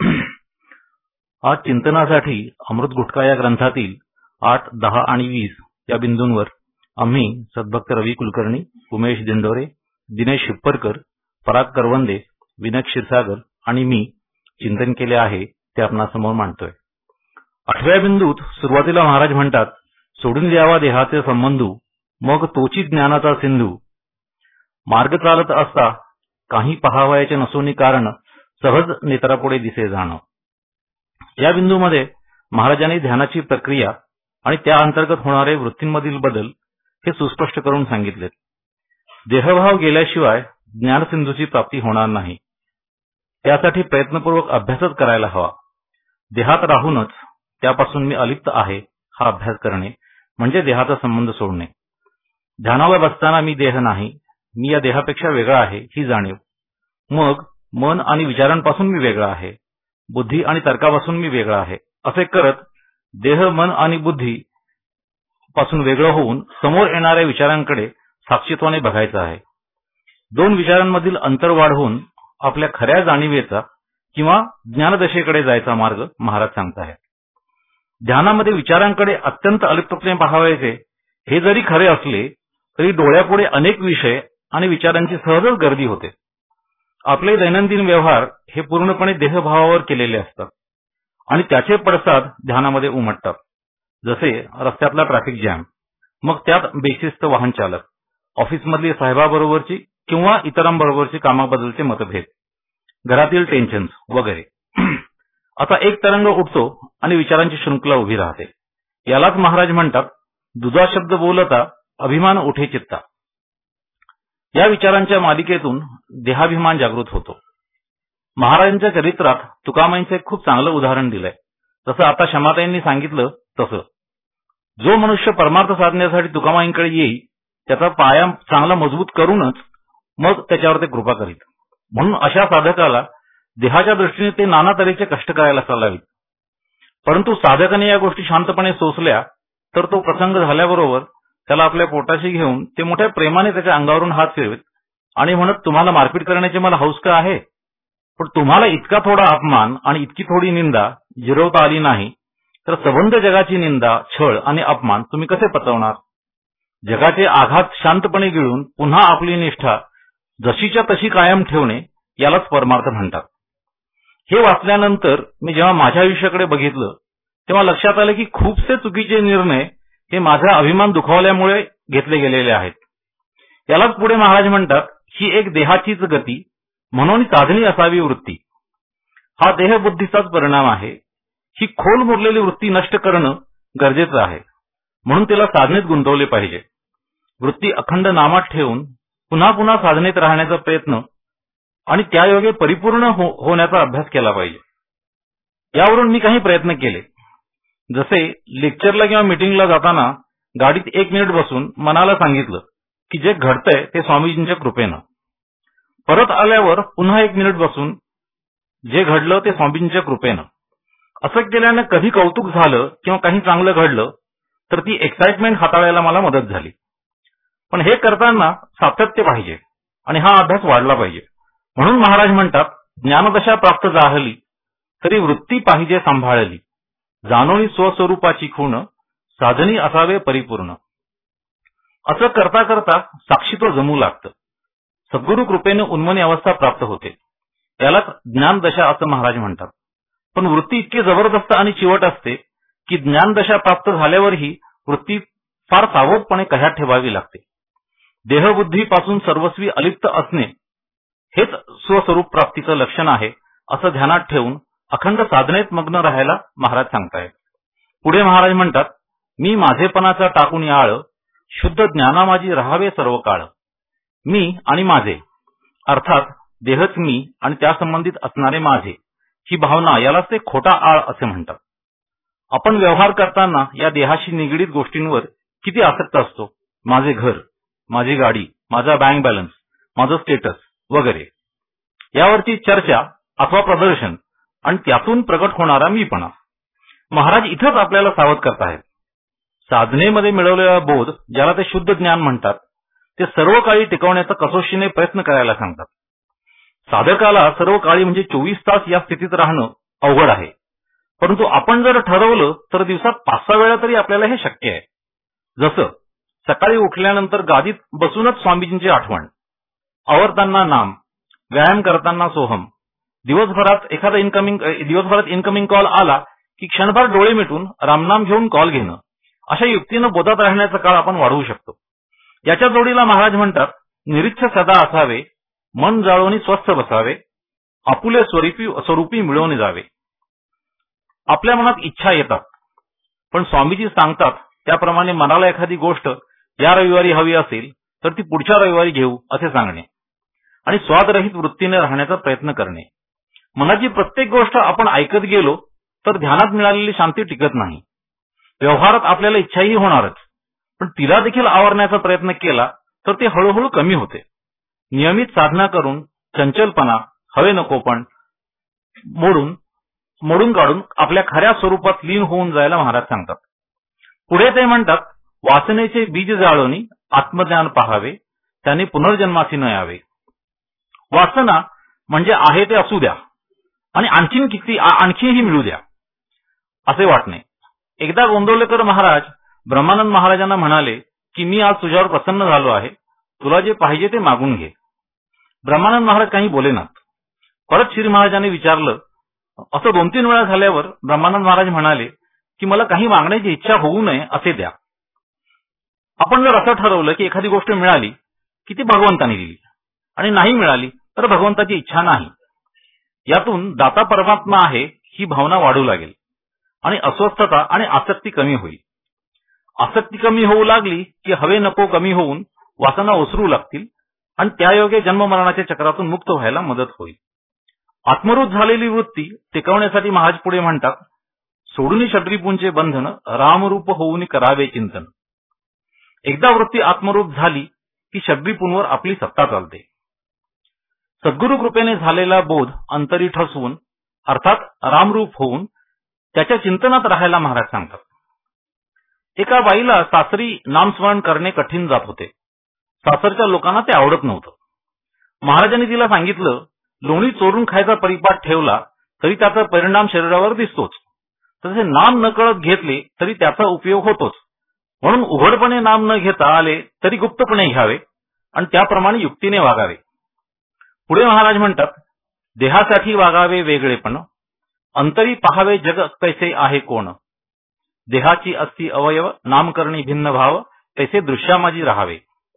आज चिंतनासाठी अमृत गुटका या ग्रंथातील आठ, दहा आणि वीस या बिंदूंवर आम्ही सद्भक्त रवी कुलकर्णी, उमेश दिंडोरे, दिनेश शिप्परकर, पराग करवंदे, विनय क्षीरसागर आणि मी चिंतन केले आहे ते आपणासमोर मांडतोय. आठव्या बिंदूत सुरुवातीला महाराज म्हणतात, सोडून द्यावा देहाचे संबंधू, मग तोची ज्ञानाचा सिंधू. मार्ग चालत असता काही पहावयाचे नसोनी कारण, सहज नेत्रापुढे दिसे जाणं. या बिंदूमध्ये महाराजांनी ध्यानाची प्रक्रिया आणि त्या अंतर्गत होणारे वृत्तींमधील बदल हे सुस्पष्ट करून सांगितलेत. देहभाव गेल्याशिवाय ज्ञानसिंधूची प्राप्ती होणार नाही. त्यासाठी प्रयत्नपूर्वक अभ्यासच करायला हवा. देहात राहूनच त्यापासून मी अलिप्त आहे हा अभ्यास करणे म्हणजे देहाचा संबंध सोडणे. ध्यानाला बसताना मी देह नाही, मी या देहापेक्षा वेगळा आहे ही जाणीव. मग मन आणि विचारांपासून मी वेगळा आहे, बुद्धी आणि तर्कापासून मी वेगळा आहे. असे करत देह, मन आणि बुद्धी पासून वेगळं होऊन समोर येणाऱ्या विचारांकडे साक्षीत्वाने बघायचं आहे. दोन विचारांमधील अंतर वाढवून आपल्या खऱ्या जाणीवेचा किंवा ज्ञानदशेकडे जायचा मार्ग महाराज सांगताहेत. ध्यानामध्ये विचारांकडे अत्यंत अलिप्तपणे पाहावयाचे हे जरी खरे असले तरी डोळ्यापुढे अनेक विषय आणि विचारांची सहजच गर्दी होते. आपले दैनंदिन व्यवहार हे पूर्णपणे देहभावावर केलेले असतात आणि त्याचे पडसाद ध्यानामध्ये उमटतात. जसे रस्त्यातला ट्रॅफिक जॅम, मग त्यात बेशिस्त वाहन चालक, ऑफिसमधली साहेबाबरोबरची किंवा इतरांबरोबरची कामाबद्दलचे मतभेद, घरातील टेन्शन्स वगैरे. आता एक तरंग उठतो आणि विचारांची शृंखला उभी राहते. यालाच महाराज म्हणतात, दुजा शब्द बोलता अभिमान उठे चित्ता. या विचारांच्या मालिकेतून देहाभिमान जागृत होतो. महाराजांच्या चरित्रात तुकामाईंचे खूप चांगलं उदाहरण दिलंय. जसं आता क्षमाताईंनी सांगितलं तसं जो मनुष्य परमार्थ साधण्यासाठी तुकामाईंकडे येईल त्याचा पाया चांगला मजबूत करूनच मग त्याच्यावर ते कृपा करीत. म्हणून अशा साधकाला देहाच्या दृष्टीने ते नाना तऱ्हेचे कष्ट करायला चालावीत. परंतु साधकाने या गोष्टी शांतपणे सोसल्या तर तो प्रसंग झाल्याबरोबर त्याला आपल्या पोटाशी घेऊन ते मोठ्या प्रेमाने त्याच्या अंगावरून हात फिरवेत आणि म्हणत, तुम्हाला मारपीट करण्याची मला हौस का आहे, पण तुम्हाला इतका थोडा अपमान आणि इतकी थोडी निंदा जिरवता आली नाही तर सबंध जगाची निंदा, छळ आणि अपमान तुम्ही कसे पचवणार. जगाचे आघात शांतपणे गिळून पुन्हा आपली निष्ठा जशीच्या तशी कायम ठेवणे यालाच परमार्थ म्हणतात. हे वाचल्यानंतर मी जेव्हा माझ्या आयुष्याकडे बघितलं तेव्हा लक्षात आलं की खूपसे चुकीचे निर्णय हे माझा अभिमान दुखावल्यामुळे घेतले गेलेले आहेत. यालाच पुढे महाराज म्हणतात, ही एक देहाचीच गती म्हणून साधनी असावी वृत्ती. हा देहबुद्धीचाच परिणाम आहे. ही खोल मुरलेली वृत्ती नष्ट करणं गरजेचं आहे. म्हणून तिला साधनेत गुंतवले पाहिजे. वृत्ती अखंड नामात ठेवून पुन्हा पुन्हा साधनेत राहण्याचा प्रयत्न आणि त्यायोगे परिपूर्ण हो, होण्याचा अभ्यास केला पाहिजे. यावरून मी काही प्रयत्न केले. जसे लेक्चरला किंवा मीटिंगला जाताना गाडीत एक मिनिट बसून मनाला सांगितलं की जे घडतंय ते स्वामीजींच्या कृपेनं. परत आल्यावर पुन्हा एक मिनिट बसून जे घडलं ते स्वामीजींच्या कृपेनं. असं केल्यानं कधी कौतुक झालं किंवा काही चांगलं घडलं तर ती एक्साइटमेंट हाताळायला मला मदत झाली. पण हे करताना सातत्य पाहिजे आणि हा अभ्यास वाढला पाहिजे. म्हणून महाराज म्हणतात, ज्ञानदशा प्राप्त झाली तरी वृत्ती पाहिजे सांभाळली, जाणोनी स्वस्वरूपाची खूण, साधनी असावे परिपूर्ण. असं करता करता साक्षीत्व जमू लागतं. सद्गुरु कृपेने उन्मनी अवस्था प्राप्त होते. यालाच ज्ञानदशा असं महाराज म्हणतात. पण वृत्ती इतकी जबरदस्त आणि चिवट असते की ज्ञानदशा प्राप्त झाल्यावरही वृत्ती फार सावधपणे कह्यात ठेवावी लागते. देहबुद्धीपासून सर्वस्वी अलिप्त असणे हेच स्वस्वरूप प्राप्तीचं लक्षण आहे असं ध्यानात ठेवून अखंड साधनेत मग्न राहायला महाराज सांगतायत. पुढे महाराज म्हणतात, मी माझेपणाचा टाकून याळ, शुद्ध ज्ञाना माझी राहावे सर्व काळ. मी आणि माझे अर्थात देहच मी आणि त्या संबंधित असणारे माझे ही भावना यालाच ते खोटा आळ असे म्हणतात. आपण व्यवहार करताना या देहाशी निगडीत गोष्टींवर किती आसक्त असतो. माझे घर, माझी गाडी, माझा बँक बॅलन्स, माझं स्टेटस वगैरे यावरची चर्चा अथवा प्रदर्शन आणि त्यातून प्रकट होणारा मीपणा. महाराज इथंच आपल्याला सावध करतायत. साधनेमध्ये मिळवलेला बोध ज्याला ते शुद्ध ज्ञान म्हणतात ते सर्व काळी टिकवण्याचा कसोशीने प्रयत्न करायला सांगतात. साधकाला सर्व काळी म्हणजे चोवीस तास या स्थितीत राहणं अवघड आहे, परंतु आपण जर ठरवलं तर दिवसात पाच सहा वेळा तरी आपल्याला हे शक्य आहे. जसं सकाळी उठल्यानंतर गादीत बसूनच स्वामीजींची आठवण, आवरताना नाम, व्यायाम करताना सोहम, दिवसभरात एखादा इन्कमिंग दिवसभरात इन्कमिंग कॉल आला की क्षणभर डोळे मिटून रामनाम घेऊन कॉल घेणं, अशा युक्तीनं बोधात राहण्याचा काळ आपण वाढवू शकतो. याच्या जोडीला महाराज म्हणतात, निरीच्छ सदा असावे, मन जाळवणी स्वस्थ बसावे, आपुले स्वरूपी स्वरूपी मिळवून जावे. आपल्या मनात इच्छा येतात, पण स्वामीजी सांगतात त्याप्रमाणे मनाला एखादी गोष्ट या रविवारी हवी असेल तर ती पुढच्या रविवारी घेऊ असे सांगणे आणि स्वादरहित वृत्तीने राहण्याचा प्रयत्न करणे. मनाची प्रत्येक गोष्ट आपण ऐकत गेलो तर ध्यानात मिळालेली शांती टिकत नाही. व्यवहारात आपल्याला इच्छाही होणारच, पण तिला देखील आवरण्याचा प्रयत्न केला तर ते हळूहळू कमी होते. नियमित साधना करून चंचलपणा, हवे नकोपण मोडून मोडून काढून आपल्या खऱ्या स्वरूपात लीन होऊन जायला महाराज सांगतात. पुढे ते म्हणतात, वासनेचे बीज जाळवणी आत्मज्ञान पाहावे, त्याने पुनर्जन्मासी न यावे. वासना म्हणजे आहे ते असू द्या आणि आणखीन किती आणखीही मिळू द्या असे वाटणे. एकदा गोंदवलेकर महाराज ब्रह्मानंद महाराजांना म्हणाले की मी आज तुझ्यावर प्रसन्न झालो आहे, तुला जे पाहिजे ते मागून घे. ब्रह्मानंद महाराज काही बोलेनात. परत श्री महाराजांनी विचारलं. असं दोन तीन वेळा झाल्यावर ब्रह्मानंद महाराज म्हणाले की मला काही मागण्याची इच्छा होऊ नये असे द्या. आपण जर असं ठरवलं की एखादी गोष्ट मिळाली की ती भगवंताने दिली आणि नाही मिळाली तर भगवंताची इच्छा नाही, यातून दाता परमात्मा आहे ही भावना वाढू लागेल आणि अस्वस्थता आणि आसक्ती कमी होईल. आसक्ती कमी होऊ लागली की हवे नको कमी होऊन वासना ओसरू लागतील आणि त्यायोगे जन्ममरणाच्या चक्रातून मुक्त व्हायला मदत होईल. आत्मरूप झालेली वृत्ती टिकवण्यासाठी महाराज पुढे म्हणतात, सोडून षड्रिपूंचे बंधन रामरूप होऊन करावे चिंतन. एकदा वृत्ती आत्मरूप झाली की षड्रिपूंवर आपली सत्ता चालते. सद्गुरु कृपेने झालेला बोध अंतरी ठसवून अर्थात रामरूप होऊन त्याच्या चिंतनात राहायला महाराज सांगतात. एका बाईला सासरी नामस्मरण करणे कठीण जात होते. सासरच्या लोकांना ते आवडत नव्हतं. महाराजांनी तिला सांगितलं, लोणी चोरून खायचा परिपाठ ठेवला तरी त्याचा परिणाम शरीरावर दिसतोच, तसे नाम नकळत घेतले तरी त्याचा उपयोग होतोच. म्हणून उघडपणे नाम न घेता आले तरी गुप्तपणे घ्यावे आणि त्याप्रमाणे युक्तीने वागावे. पुढे महाराज म्हणतात, देहासाठी वागावे वेगळेपण, अंतरी पहावे जग कैसे आहे कोण. देहाची असती अवयव, नामकरणी भिन्न भाव, तैसे दृश्यामाजी राहावे.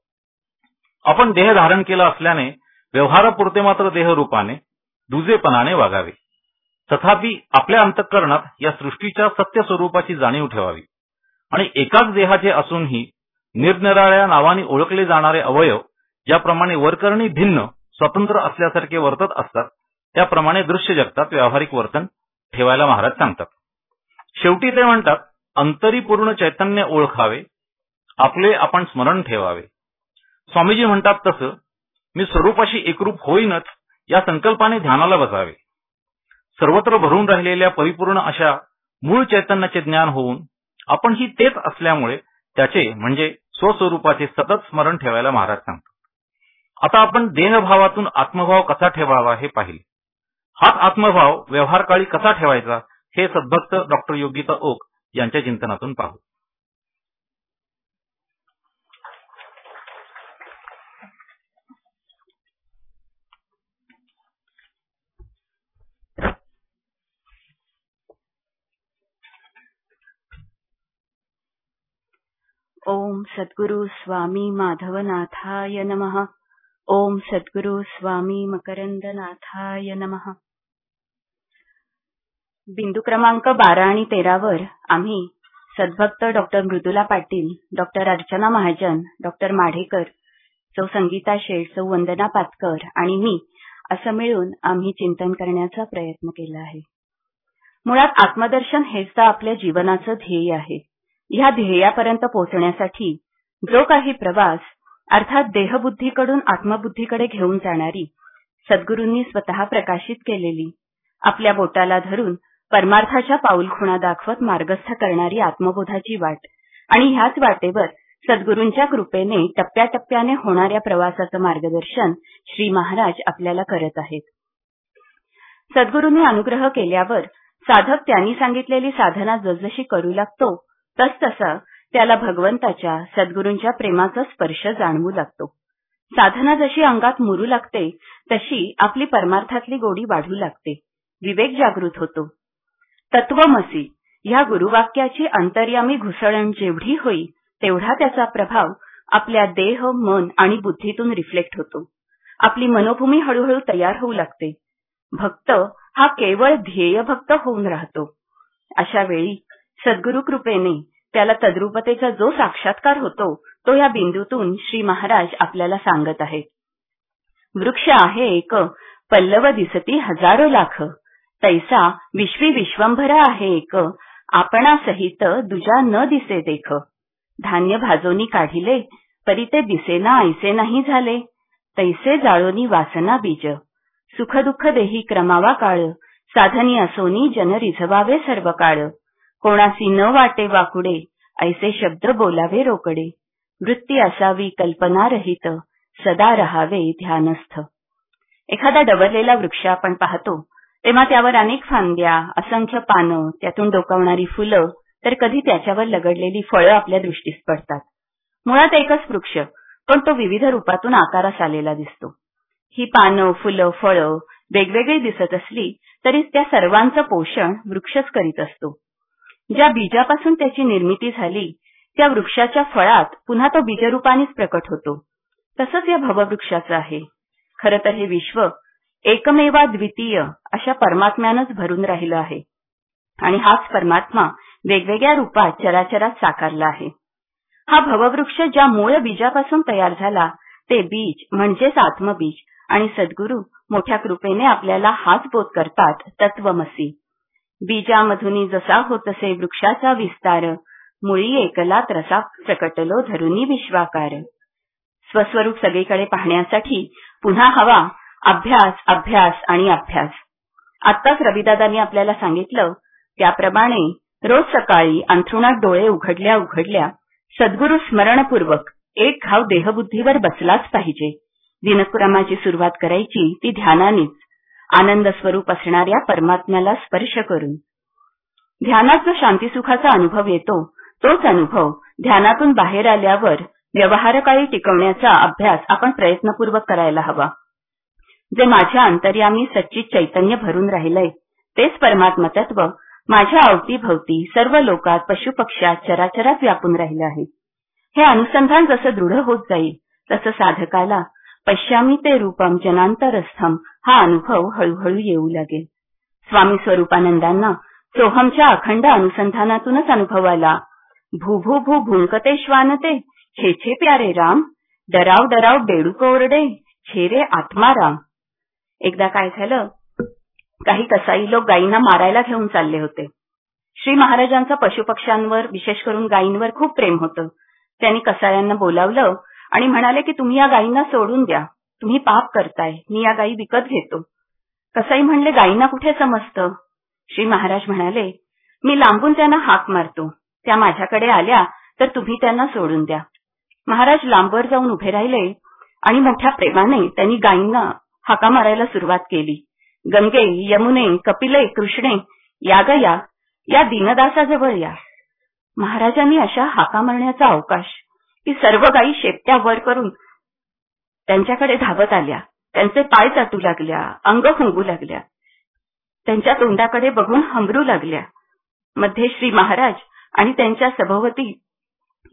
आपण देह धारण केला असल्याने व्यवहारापुरते मात्र देहरूपाने दुजेपणाने वागावे. तथापि आपल्या अंतःकरणात या सृष्टीच्या सत्य स्वरूपाची जाणीव ठेवावी आणि एकाच देहाचे असूनही निरनिराळ्या नावाने ओळखले जाणारे अवयव ज्याप्रमाणे वरकरणी भिन्न स्वतंत्र असल्यासारखे वर्तत असतात त्याप्रमाणे दृश्य जगतात व्यावहारिक वर्तन ठेवायला महाराज सांगतात. शेवटी ते म्हणतात, अंतरी पूर्ण चैतन्य ओळखावे, आपले आपण स्मरण ठेवावे. स्वामीजी म्हणतात तसं मी स्वरूपाशी एकरूप होईनच या संकल्पाने ध्यानाला बसावे. सर्वत्र भरून राहिलेल्या परिपूर्ण अशा मूळ चैतन्याचे ज्ञान होऊन आपण ही तेच असल्यामुळे त्याचे म्हणजे स्वस्वरूपाचे सतत स्मरण ठेवायला महाराज सांगतात. आता आपण देहभावातून आत्मभाव कसा ठेवावा हे पाहिले. हाच आत्मभाव व्यवहारकाळी कसा ठेवायचा हे सद्भक्त डॉक्टर योगिता ओक यांच्या चिंतनातून पाहू. ओम सद्गुरु स्वामी माधवनाथाय नमः. ओम सद्गुरु स्वामी मकरंदनाथाय नमः. बिंदू क्रमांक बारा आणि तेरावर आम्ही सद्भक्त doctor Mridula Patil, doctor Archana Mahajan, doctor Madhekar, सौ संगीता शेठ, सौ वंदना पातकर आणि मी असं मिळून आम्ही चिंतन करण्याचा प्रयत्न केला आहे. मुळात आत्मदर्शन हेच तर आपल्या जीवनाचं ध्येय आहे. ह्या ध्येयापर्यंत पोहोचण्यासाठी जो काही प्रवास अर्थात देहबुद्धीकडून आत्मबुद्धीकडे घेऊन जाणारी सद्गुरूंनी स्वतः प्रकाशित केलेली, आपल्या बोटाला धरून परमार्थाच्या पाऊलखुणा दाखवत मार्गस्थ करणारी आत्मबोधाची वाट आणि ह्याच वाटेवर सद्गुरूंच्या कृपेने टप्प्याटप्प्याने होणाऱ्या प्रवासाचं मार्गदर्शन श्री महाराज आपल्याला करत आहेत. सद्गुरूंनी अनुग्रह केल्यावर साधक त्यांनी सांगितलेली साधना जसजशी करू लागतो तसतसा त्याला भगवंताच्या सद्गुरूंच्या प्रेमाचा स्पर्श जाणवू लागतो. साधना जशी अंगात मुरू लागते तशी आपली परमार्थातली गोडी वाढू लागते. विवेक जागृत होतो. तत्वमसी ह्या गुरुवाक्याची अंतर्यामी घुसळण जेवढी होईल तेवढा त्याचा प्रभाव आपल्या देह, मन आणि बुद्धीतून रिफ्लेक्ट होतो. आपली मनोभूमी हळूहळू तयार होऊ लागते. भक्त हा केवळ ध्येय भक्त होऊन राहतो. अशा वेळी सद्गुरु कृपेने त्याला तद्रूपतेचा जो साक्षात्कार होतो तो या बिंदूतून श्री महाराज आपल्याला सांगत आहेत. वृक्ष आहे एक, पल्लव दिसती हजारो लाख, तैसा विश्वी विश्वंभर आहे एक, आपणा सहित दुजा न दिसे देख. धान्य भाजोनी काढिले, परी ते दिसेना ऐसे नाही झाले, तैसे जाळोनी वासना बीज. सुख दुःख देही क्रमावा काळ, साधनी असोनी जन रिझवावे सर्व काळ. कोणासी न वाटे वाकुडे, ऐसे शब्द बोलावे रोकडे. वृत्ती असावी कल्पना रहित, सदा रहावे ध्यानस्थ. एखादा डवरलेला वृक्ष आपण पाहतो तेव्हा त्यावर अनेक फांद्या, असंख्य पानं, त्यातून डोकावणारी फुलं, तर कधी त्याच्यावर लगडलेली फळं आपल्या दृष्टीस पडतात. मुळात एकच वृक्ष, पण तो विविध रूपातून आकारास आलेला दिसतो. ही पानं, फुलं, फळं वेगवेगळी दिसत असली तरी त्या सर्वांचं पोषण वृक्षच करीत असतो. ज्या बीजापासून त्याची निर्मिती झाली त्या वृक्षाच्या फळात पुन्हा तो बीजरूपानेच प्रकट होतो. तसंच या भववृक्षाचं आहे. खरं तर हे विश्व एकमेवा द्वितीय अशा परमात्म्यानंच भरून राहिलं आहे आणि हाच परमात्मा वेगवेगळ्या रूपात चराचरात साकारला आहे. हा भववृक्ष ज्या मूळ बीजापासून तयार झाला ते बीज म्हणजेच आत्मबीज आणि सद्गुरू मोठ्या कृपेने आपल्याला हाच बोध करतात. तत्वमसी बीजामधुनी जसा होतसे वृक्षाचा विस्तार, मुळी एकला त्रसा प्रकटलो धरुनी विश्वाकार. स्वस्वरूप सगळीकडे पाहण्यासाठी पुन्हा हवा अभ्यास, अभ्यास आणि अभ्यास. आत्ताच रविदादांनी आपल्याला सांगितलं त्याप्रमाणे रोज सकाळी अंथरुणात डोळे उघडल्या उघडल्या सद्गुरू स्मरणपूर्वक एक घाव देहबुद्धीवर बसलाच पाहिजे. दिनक्रमाची सुरुवात करायची ती ध्यानानेच, आनंद स्वरूप असणाऱ्या परमात्म्याला स्पर्श करून. ध्यानात जो शांतीसुखाचा अनुभव येतो तोच अनुभव ध्यानातून बाहेर आल्यावर व्यवहारकाळी टिकवण्याचा अभ्यास आपण प्रयत्नपूर्वक करायला हवा. जे माझ्या अंतर्यामी सच्चित चैतन्य भरून राहिलंय तेच परमात्म तत्व माझ्या अवतीभवती सर्व लोकात, पशुपक्ष्यात, चराचरात व्यापून राहिलं आहे. हे अनुसंधान जसं दृढ होत जाईल तसं साधकाला पश्यामी ते रूपम जनांतरस्थम हा अनुभव हळूहळू येऊ लागेल. स्वामी स्वरूपानंदांना सोहमच्या अखंड अनुसंधानातूनच अनुभव आला. भू भू भू भुंकते श्वानते, छे छे प्यारे राम, डराव डराव बेडूक ओरडे, छे रे आत्माराम. एकदा काय झालं, काही कसाई लोक गायींना मारायला घेऊन चालले होते. श्री महाराजांचं पशुपक्ष्यांवर, विशेष करून गायींवर खूप प्रेम होतं. त्यांनी कसायांना बोलावलं आणि म्हणाले की तुम्ही या गायींना सोडून द्या, तुम्ही पाप करताय, मी या गायी विकत घेतो. कसाई म्हणले गायींना कुठे समजतं. श्री महाराज म्हणाले मी लांबून त्यांना हाक मारतो, त्या माझ्याकडे आल्या तर तुम्ही त्यांना सोडून द्या. महाराज लांबवर जाऊन उभे राहिले आणि मोठ्या प्रेमाने त्यांनी गायींना हाका मारायला सुरुवात केली. गंगे, यमुने, कपिले, कृष्णे, या गया, या दीनदासाजवळ या. महाराजांनी अशा हाका मारण्याचा अवकाश की सर्व गायी शेपट्या वर करून त्यांच्याकडे धावत आल्या. त्यांचे पाय चाटू लागल्या, अंग फुंगू लागल्या, त्यांच्या तोंडाकडे बघून हंबरू लागल्या. मध्ये श्री महाराज आणि त्यांच्या सभोवती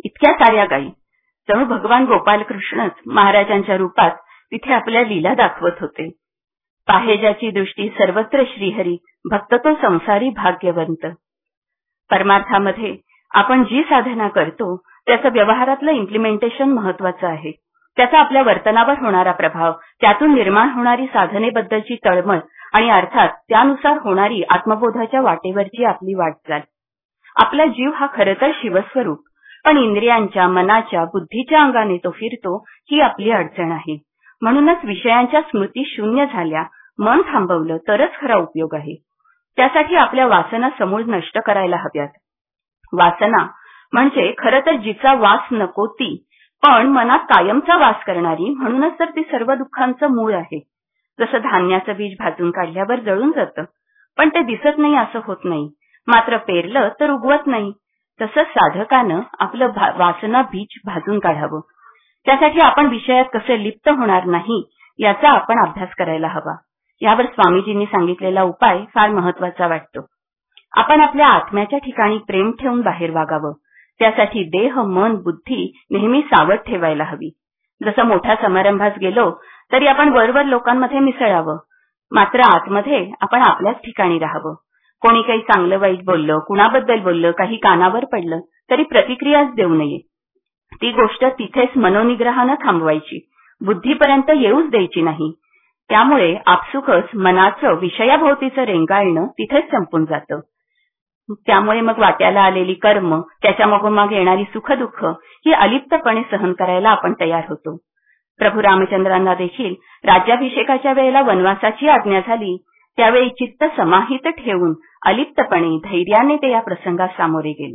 इतक्या साऱ्या गायी. जणू भगवान गोपालकृष्णच महाराजांच्या रूपात तिथे आपल्या लीला दाखवत होते. पाहेजाची दृष्टी सर्वत्र श्रीहरी, भक्त तो संसारी भाग्यवंत. परमार्थामध्ये आपण जी साधना करतो त्याचं व्यवहारातलं इम्प्लिमेंटेशन महत्वाचं आहे. त्याचा आपल्या वर्तनावर होणारा प्रभाव, त्यातून निर्माण होणारी साधनेबद्दलची तळमळ आणि अर्थात त्यानुसार होणारी आत्मबोधाच्या वाटेवरची आपली वाटचाल. आपला जीव हा खरं तर शिवस्वरूप, पण इंद्रियांच्या, मनाच्या, बुद्धीच्या अंगाने तो फिरतो, ही आपली अडचण आहे. म्हणूनच विषयांच्या स्मृती शून्य झाल्या, मन थांबवलं तरच खरा उपयोग आहे. त्यासाठी आपल्या वासना समूळ नष्ट करायला हव्यात. वासना म्हणजे खरं तर जिचा वास नको ती, पण मनात कायमचा वास करणारी, म्हणूनच तर ती सर्व दुःखांचं मूळ आहे. जसं धान्याचं बीज भाजून काढल्यावर जळून जातं, पण ते दिसत नाही असं होत नाही, मात्र पेरलं तर उगवत नाही. तसंच साधकानं आपलं वासना बीज भाजून काढावं. त्यासाठी आपण विषयात कसे लिप्त होणार नाही याचा आपण अभ्यास करायला हवा. यावर स्वामीजींनी सांगितलेला उपाय फार महत्वाचा वाटतो. आपण आपल्या आत्म्याच्या ठिकाणी प्रेम ठेवून बाहेर वागावं. त्यासाठी देह, मन, बुद्धी नेहमी सावध ठेवायला हवी. जसं मोठ्या समारंभास गेलो तरी आपण वरवर लोकांमध्ये मिसळावं, मात्र आतमध्ये आपण आपल्याच ठिकाणी राहावं. कोणी काही चांगलं वाईट बोललं, कुणाबद्दल बोललं, काही कानावर पडलं तरी प्रतिक्रियाच देऊ नये. ती गोष्ट तिथेच मनोनिग्रहानं थांबवायची, बुद्धीपर्यंत येऊच द्यायची नाही. त्यामुळे आपसुकच मनाचं विषयाभोवतीचं रेंगाळणं तिथेच संपून जातं. त्यामुळे मग वाट्याला आलेली कर्म, त्याच्या मागोमाग येणारी सुखदुःख ही अलिप्तपणे सहन करायला आपण तयार होतो. प्रभू रामचंद्रांना देखील राज्याभिषेकाच्या वेळेला वनवासाची आज्ञा झाली, त्यावेळी चित्त समाहित ठेवून अलिप्तपणे धैर्याने ते या प्रसंगास सामोरे गेले.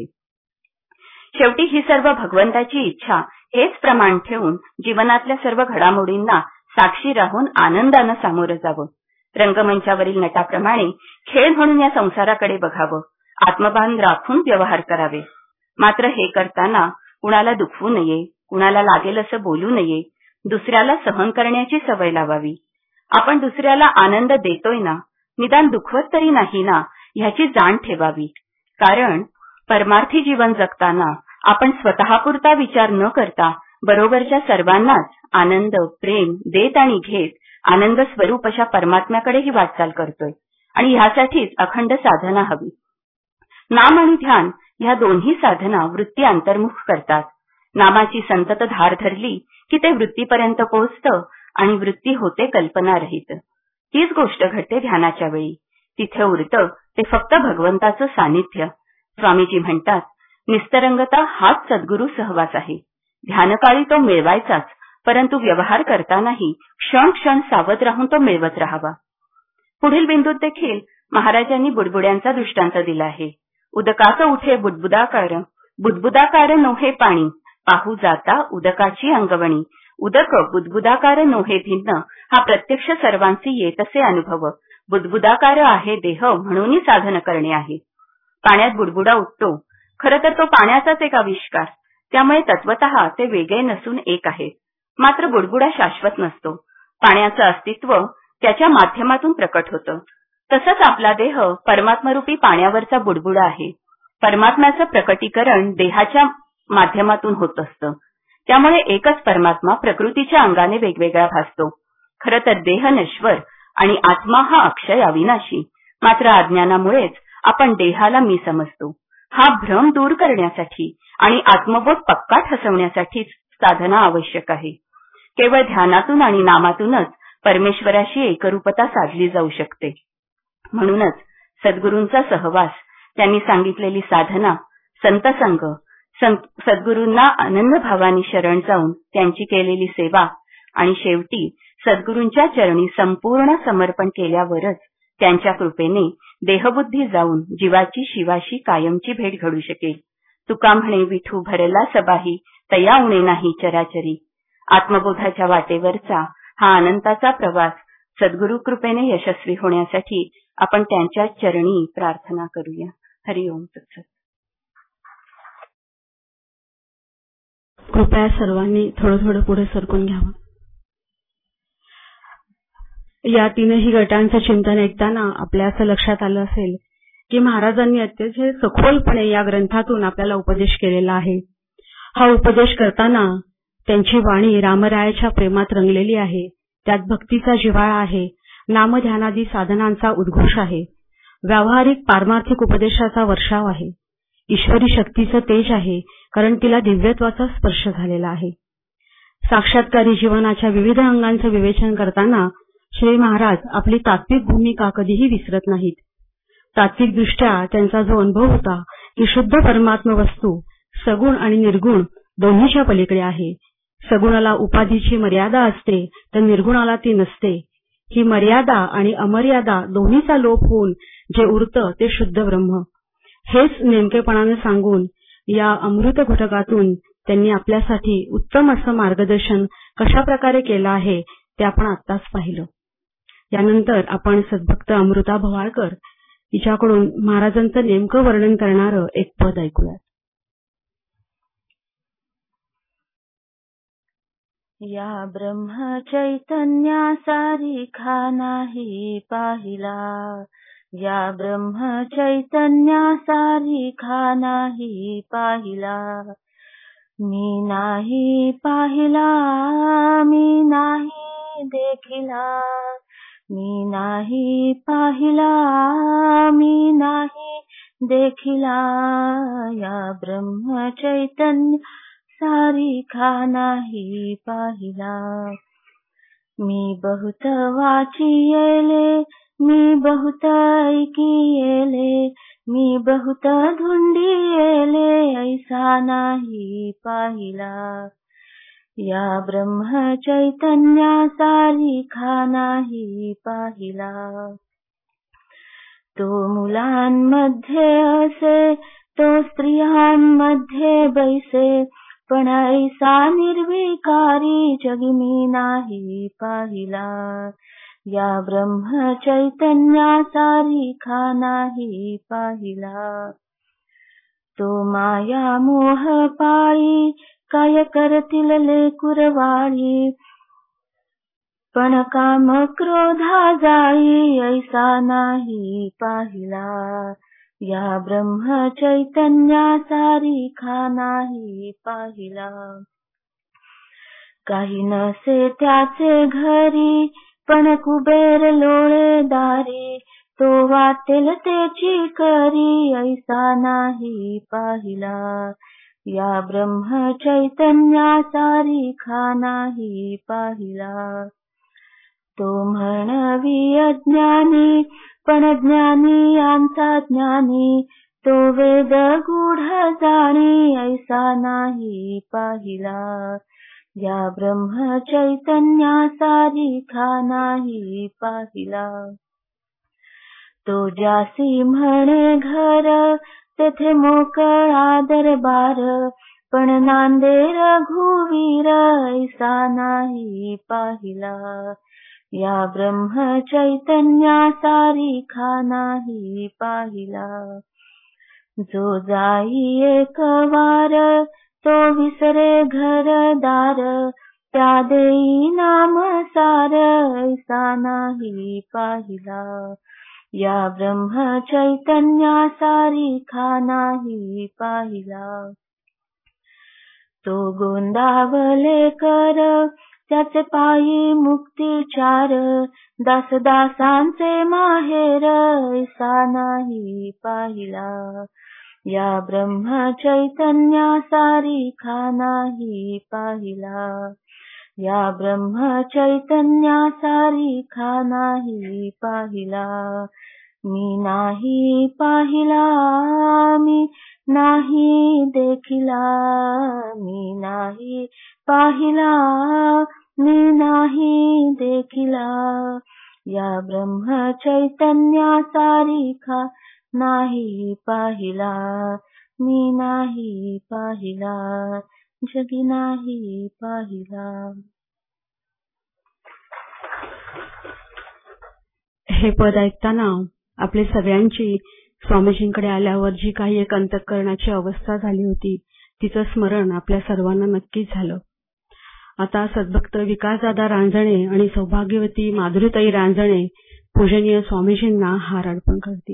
शेवटी ही सर्व भगवंताची इच्छा हेच प्रमाण ठेवून जीवनातल्या सर्व घडामोडींना साक्षी राहून आनंदानं सामोरं जावं. रंगमंचावरील नटाप्रमाणे खेळ म्हणून या संसाराकडे बघावं. आत्मभान राखून व्यवहार करावे. मात्र हे करताना कुणाला दुखवू नये, कुणाला लागेल असं बोलू नये, दुसऱ्याला सहन करण्याची सवय लावावी. आपण दुसऱ्याला आनंद देतोय ना, निदान दुखवत तरी नाही ना, ह्याची जाण ठेवावी. कारण परमार्थी जीवन जगताना आपण स्वतःपुरता विचार न करता बरोबरच्या सर्वांनाच आनंद, प्रेम देत आणि घेत आनंद स्वरूप अशा परमात्म्याकडेही वाटचाल करतोय. आणि ह्यासाठीच अखंड साधना हवी. नाम आणि ध्यान ह्या दोन्ही साधना वृत्ती अंतर्मुख करतात. नामाची संतत धार धरली की ते वृत्तीपर्यंत पोहोचतं आणि वृत्ती होते कल्पनारहित. तीच गोष्ट घडते ध्यानाच्या वेळी. तिथे उरतं ते फक्त भगवंताचं सानिध्य. स्वामीजी म्हणतात, निस्तरंगता हाच सद्गुरू सहवास आहे. ध्यानकाळी तो मिळवायचाच, परंतु व्यवहार करतानाही क्षण क्षण सावध राहून तो मिळवत राहावा. पुढील बिंदूत देखील महाराजांनी बुडबुड्यांचा दृष्टांत दिला आहे. उदकाचं उठे बुडबुदाकार, बुदबुदाकार नोहे पाणी, पाहू जाता उदकाची अंगवणी. उदक बुदबुदाकार नोहे भिन्न, हा प्रत्यक्ष सर्वांशी येतसे अनुभव. बुदबुदाकार आहे देह, म्हणून साधन करणे आहे. पाण्यात बुडबुडा उठतो, खरं तर तो पाण्याचाच एक आविष्कार. त्यामुळे तत्वतः ते वेगळे नसून एक आहे. मात्र बुडबुडा शाश्वत नसतो. पाण्याचं अस्तित्व त्याच्या माध्यमातून प्रकट होतं. तसंच आपला देह परमात्मरूपी पाण्यावरचा बुडबुडा आहे. परमात्म्याचं प्रकटीकरण देहाच्या माध्यमातून होत असतं. त्यामुळे एकच परमात्मा प्रकृतीच्या अंगाने वेगवेगळा भासतो. खरं तर देह नश्वर आणि आत्मा हा अक्षय अविनाशी. मात्र अज्ञानामुळेच आपण देहाला मी समजतो. हा भ्रम दूर करण्यासाठी आणि आत्मबोध पक्का ठसवण्यासाठीच साधना आवश्यक आहे. केवळ ध्यानातून आणि नामातूनच परमेश्वराशी एकरूपता साधली जाऊ शकते. म्हणूनच सद्गुरूंचा सहवास, त्यांनी सांगितलेली साधना, संतसंग, सद्गुरूंना अनन्य भावानी शरण जाऊन त्यांची केलेली सेवा आणि शेवटी सद्गुरूंच्या चरणी संपूर्ण समर्पण केल्यावरच त्यांच्या कृपेने देहबुद्धी जाऊन जीवाची शिवाशी कायमची भेट घडू शकेल. तुका म्हणे विठू भरला सबाही, तया उणे नाही चराचरी. आत्मबोधाच्या वाटेवरचा हा अनंताचा प्रवास सद्गुरू कृपेने यशस्वी होण्यासाठी आपण त्यांच्या चरणी प्रार्थना करूया. हरिओम तत्सत. कृपया सर्वांनी थोडं थोडं पुढे सरकून घ्यावं. या तीनही गटांचं चिंतन ऐकताना आपल्या असं लक्षात आलं असेल की महाराजांनी अतिशय सखोलपणे या ग्रंथातून आपल्याला उपदेश केलेला आहे. हा उपदेश करताना त्यांची वाणी रामरायाच्या प्रेमात रंगलेली आहे. त्यात भक्तीचा जिव्हाळा आहे, नामध्यानादी साधनांचा उद्घोष आहे, व्यावहारिक पारमार्थिक उपदेशाचा वर्षाव आहे, ईश्वरी शक्तीचं तेज आहे, कारण तिला दिव्यत्वाचा स्पर्श झालेला आहे. साक्षात्कारी जीवनाच्या विविध अंगांचं विवेचन करताना श्री महाराज आपली तात्विक भूमिका कधीही विसरत नाहीत. तात्विक दृष्ट्या त्यांचा जो अनुभव होता की शुद्ध परमात्म वस्तू सगुण आणि निर्गुण दोन्हीच्या पलीकडे आहे. सगुणाला उपाधीची मर्यादा असते तर निर्गुणाला ती नसते. ही मर्यादा आणि अमर्यादा दोन्हीचा लोप होऊन जे उरतं ते शुद्ध ब्रह्म. हेच नेमकेपणाने सांगून या अमृत घटकातून त्यांनी आपल्यासाठी उत्तम असं मार्गदर्शन कशा प्रकारे केलं आहे ते आपण आत्ताच पाहिलं. यानंतर आपण सद्भक्त अमृता भवाळकर हिच्याकडून महाराजांचं नेमकं वर्णन करणारं एक पद ऐकूयात. या ब्रह्म चैतन्या सारिखा नाही पाहिला, या ब्रह्म चैतन्या सारिखा नाही पाहिला, मी नाही पाहिला, मी नाही देखिला, मी नाही पाहिला, मी नाही देखिला, या ब्रह्म चैतन्य सारिखा नाही पाहिला. मी बहुत वाचियेले, मी बहुत ऐकियेले, मी बहुत धुंडियेले, ऐसा नाही पाहिला, या ब्रह्म चैतन्या सारिखा नाही पाहिला. तो मुलांमध्ये असे, तो स्त्रियांमध्ये बैसे, पण ऐसा निर्विकारी जगी मी नाही पाहिला, या ब्रह्म चैतन्या सारिखा नाही पाहिला. तो माया मोह पाळी, काय करतील लेकुरवाळी, पण काम क्रोधा जाळी, ऐसा नाही पाहिला, या ब्रह्म चैतन्या सारिखा नाही पाहिला. काही नसे त्याचे घरी, पण कुबेर लोळे दारी, तो वाटेल त्याची करी, ऐसा नाही पाहिला, या ब्रह्म चैतन्या सारिखा नाही पाहिला. तो म्हणवी अज्ञानी, पण ज्ञानी यांचा ज्ञानी, तो वेद गूढ जाणी, ऐसा नाही पाहिला, या ब्रह्म चैतन्या सारिखा नाही पाहिला. तो ज्यासी म्हणे घर, तेथे मोकळा दरबार, पण नांदे रघुवीर, ऐसा नाही पाहिला, या ब्रह्म चैतन्या सारिखा नाही पाहिला. जो जाई एक वार, तो विसरे घरदार, त्या देई नाम सार, ऐसा नाही पाहिला, या ब्रह्म चैतन्या सारिखा नाही पाहिला. तो गोंदावले कर, त्याचे पायी मुक्ती चार, दासदासांचे माहेर, ऐसा नाही पाहिला, या ब्रह्म चैतन्या सारिखा नाही पाहिला, या ब्रह्म चैतन्या सारिखा नाही पाहिला. मी नाही पाहिला, मी नाही देखिला, मी नाही पाहिला, मी नाही देखिला, या ब्रह्म चैतन्या सारिखा नाही पाहिला, मी नाही पाहिला, जगी नाही पाहिला. हे पद ऐकताना आपले सगळ्यांची स्वामीजींकडे आल्यावर जी काही एक अंतःकरणाची अवस्था झाली होती तिचं स्मरण आपल्या सर्वांना नक्कीच झालं. आता सद्भक्त विकासदादा रांजणे आणि सौभाग्यवती माधुरीताई रांजणे पूजनीय स्वामीजींना हार अर्पण करतील.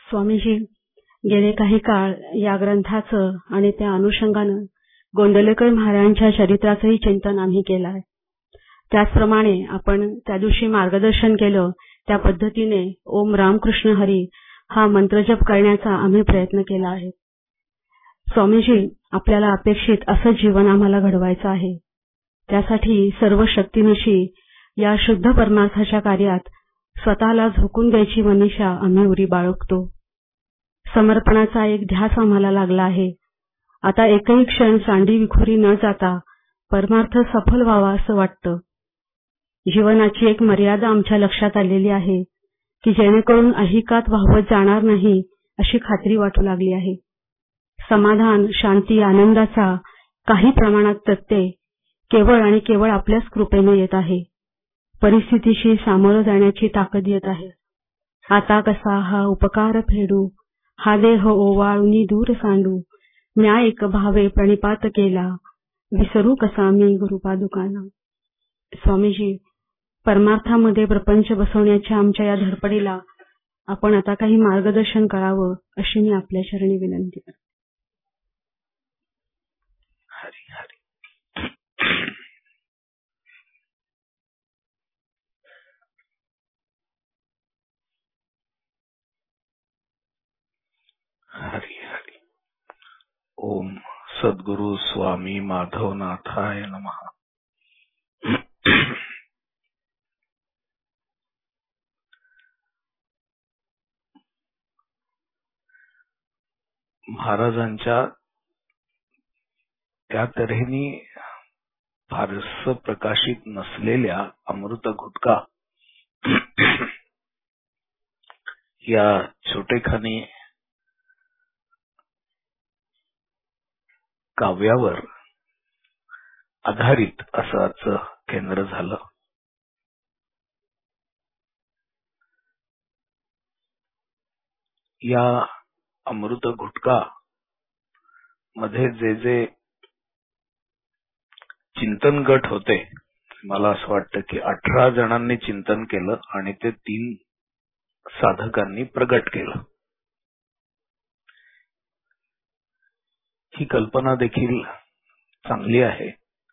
स्वामीजी, गेले काही काळ या ग्रंथाचं आणि त्या अनुषंगानं गोंदवलेकर महाराजांच्या चरित्राचंही चिंतन आम्ही केलं आहे. त्याचप्रमाणे आपण त्या दिवशी मार्गदर्शन केलं त्या पद्धतीने ओम रामकृष्ण हरी हा मंत्रजप करण्याचा आम्ही प्रयत्न केला आहे. स्वामीजी, आपल्याला अपेक्षित असं जीवन आम्हाला घडवायचं आहे. त्यासाठी सर्व शक्तीनिशी या शुद्ध परमार्थाच्या कार्यात स्वतःला झोकून द्यायची मनीषा आम्ही उरी बाळगतो. समर्पणाचा एक ध्यास आम्हाला लागला आहे. आता एकही क्षण सांडी विखुरी न जाता परमार्थ सफल व्हावा असं वाटतं. जीवनाची एक मर्यादा आमच्या लक्षात आलेली आहे की जेणेकरून अहिकात वाहवत जाणार नाही अशी खात्री वाटू लागली आहे. समाधान, शांती, आनंदाचा काही प्रमाणात प्रत्यय केवळ आणि केवळ आपल्याच कृपेने येत आहे. परिस्थितीशी सामोरं जाण्याची ताकद येत आहे. आता कसा हा उपकार फेडू, हा देह ओवाळूनी दूर सांडू, म्या एक भावे प्रणिपात केला, विसरू कसा मी गुरुपादुकांना. स्वामीजी, परमार्थामध्ये प्रपंच बसवण्याच्या आमच्या या धडपडीला आपण आता काही मार्गदर्शन करावं अशी मी आपल्या चरणी विनंती करते. हरी हरी. हरी हरी. ओम सद्गुरु स्वामी माधवनाथाय नमः. महाराजांच्या त्या तऱ्हेने फारस प्रकाशित नसलेल्या अमृत घुटका या छोटेखानी काव्यावर आधारित असं आजचं केंद्र झालं. या अमृत घुटका मध्ये जे जे चिंतन गट होते, मला असं वाटतं की अठरा जणांनी चिंतन केलं आणि ते तीन साधकांनी प्रगट केलं. ही कल्पना देखील चांगली आहे.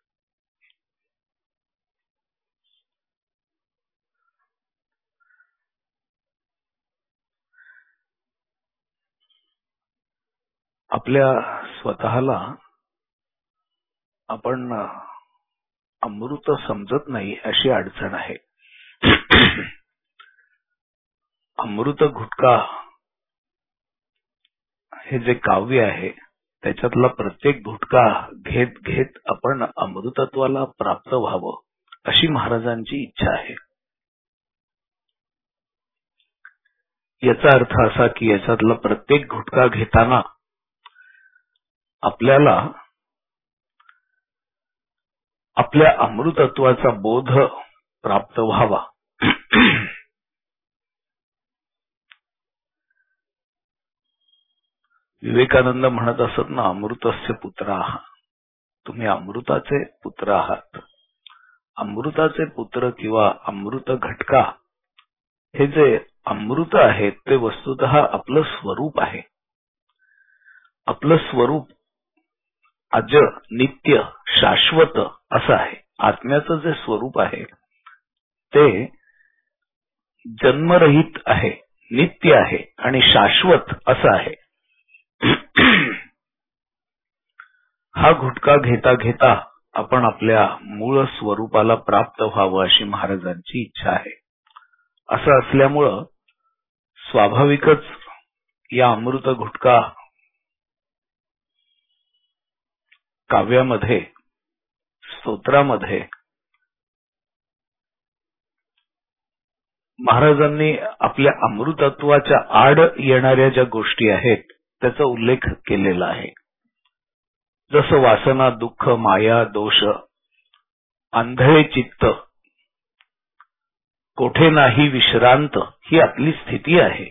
आपल्या स्वतःला आपण अमृत समजत नाही अशी अडचण आहे. अमृत घुटका हे जे काव्य आहे त्याच्यातला प्रत्येक घुटका घेत घेत आपण अमृतत्वाला प्राप्त व्हावं अशी महाराजांची इच्छा आहे. याचा अर्थ असा की याच्यातला प्रत्येक घुटका घेताना आपल्याला आपल्या अमृतत्वाचा बोध प्राप्त व्हावा. विवेकानंद म्हणत असत ना, अमृतस्य पुत्र आहात, तुम्ही अमृताचे पुत्र आहात. अमृताचे पुत्र किंवा अमृत घटका हे जे अमृत आहे ते वस्तुतः आपलं स्वरूप आहे. आपलं स्वरूप अज, नित्य, शाश्वत असं आहे. आत्म्याचं जे स्वरूप आहे ते जन्मरहित आहे, नित्य आहे आणि शाश्वत असं आहे. हा घुटका घेता घेता आपण आपल्या मूळ स्वरूपाला प्राप्त व्हावं अशी महाराजांची इच्छा आहे. असं असल्यामुळं स्वाभाविकच या अमृत घुटका काव्यामध्ये, स्तोत्रामध्ये महाराजांनी आपल्या अमृतत्वाच्या आड येणाऱ्या ज्या गोष्टी आहेत त्याचा उल्लेख केलेला आहे. जसं वासना, दुःख, माया, दोष, आंधळे चित्त, कोठे नाही विश्रांत ही आपली स्थिती आहे.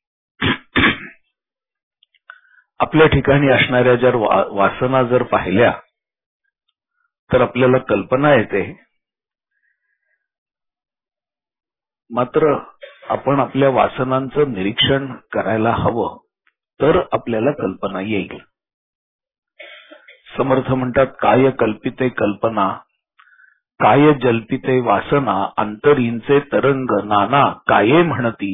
आपल्या ठिकाणी असणाऱ्या जर वासना जर पाहिल्या तर आपल्याला कल्पना येते, मात्र आपण आपल्या वासनांचं निरीक्षण करायला हवं, तर आपल्याला कल्पना येईल. समर्थ म्हणतात, काय कल्पिते कल्पना, काय जल्पिते वासना, अंतरींचे तरंग नाना काये म्हणती.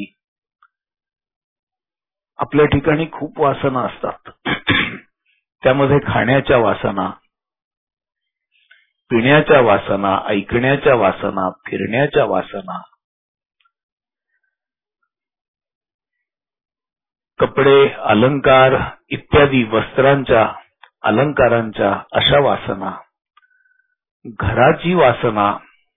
आपल्या ठिकाणी खूप वासना असतात. त्यामध्ये खाण्याच्या वासना, पिण्याच्या वासना, ऐकण्याच्या वासना, फिरण्याच्या वासना, कपडे, अलंकार इत्यादी वस्त्रांच्या, अलंकारांच्या अशा वासना, घराची वासना,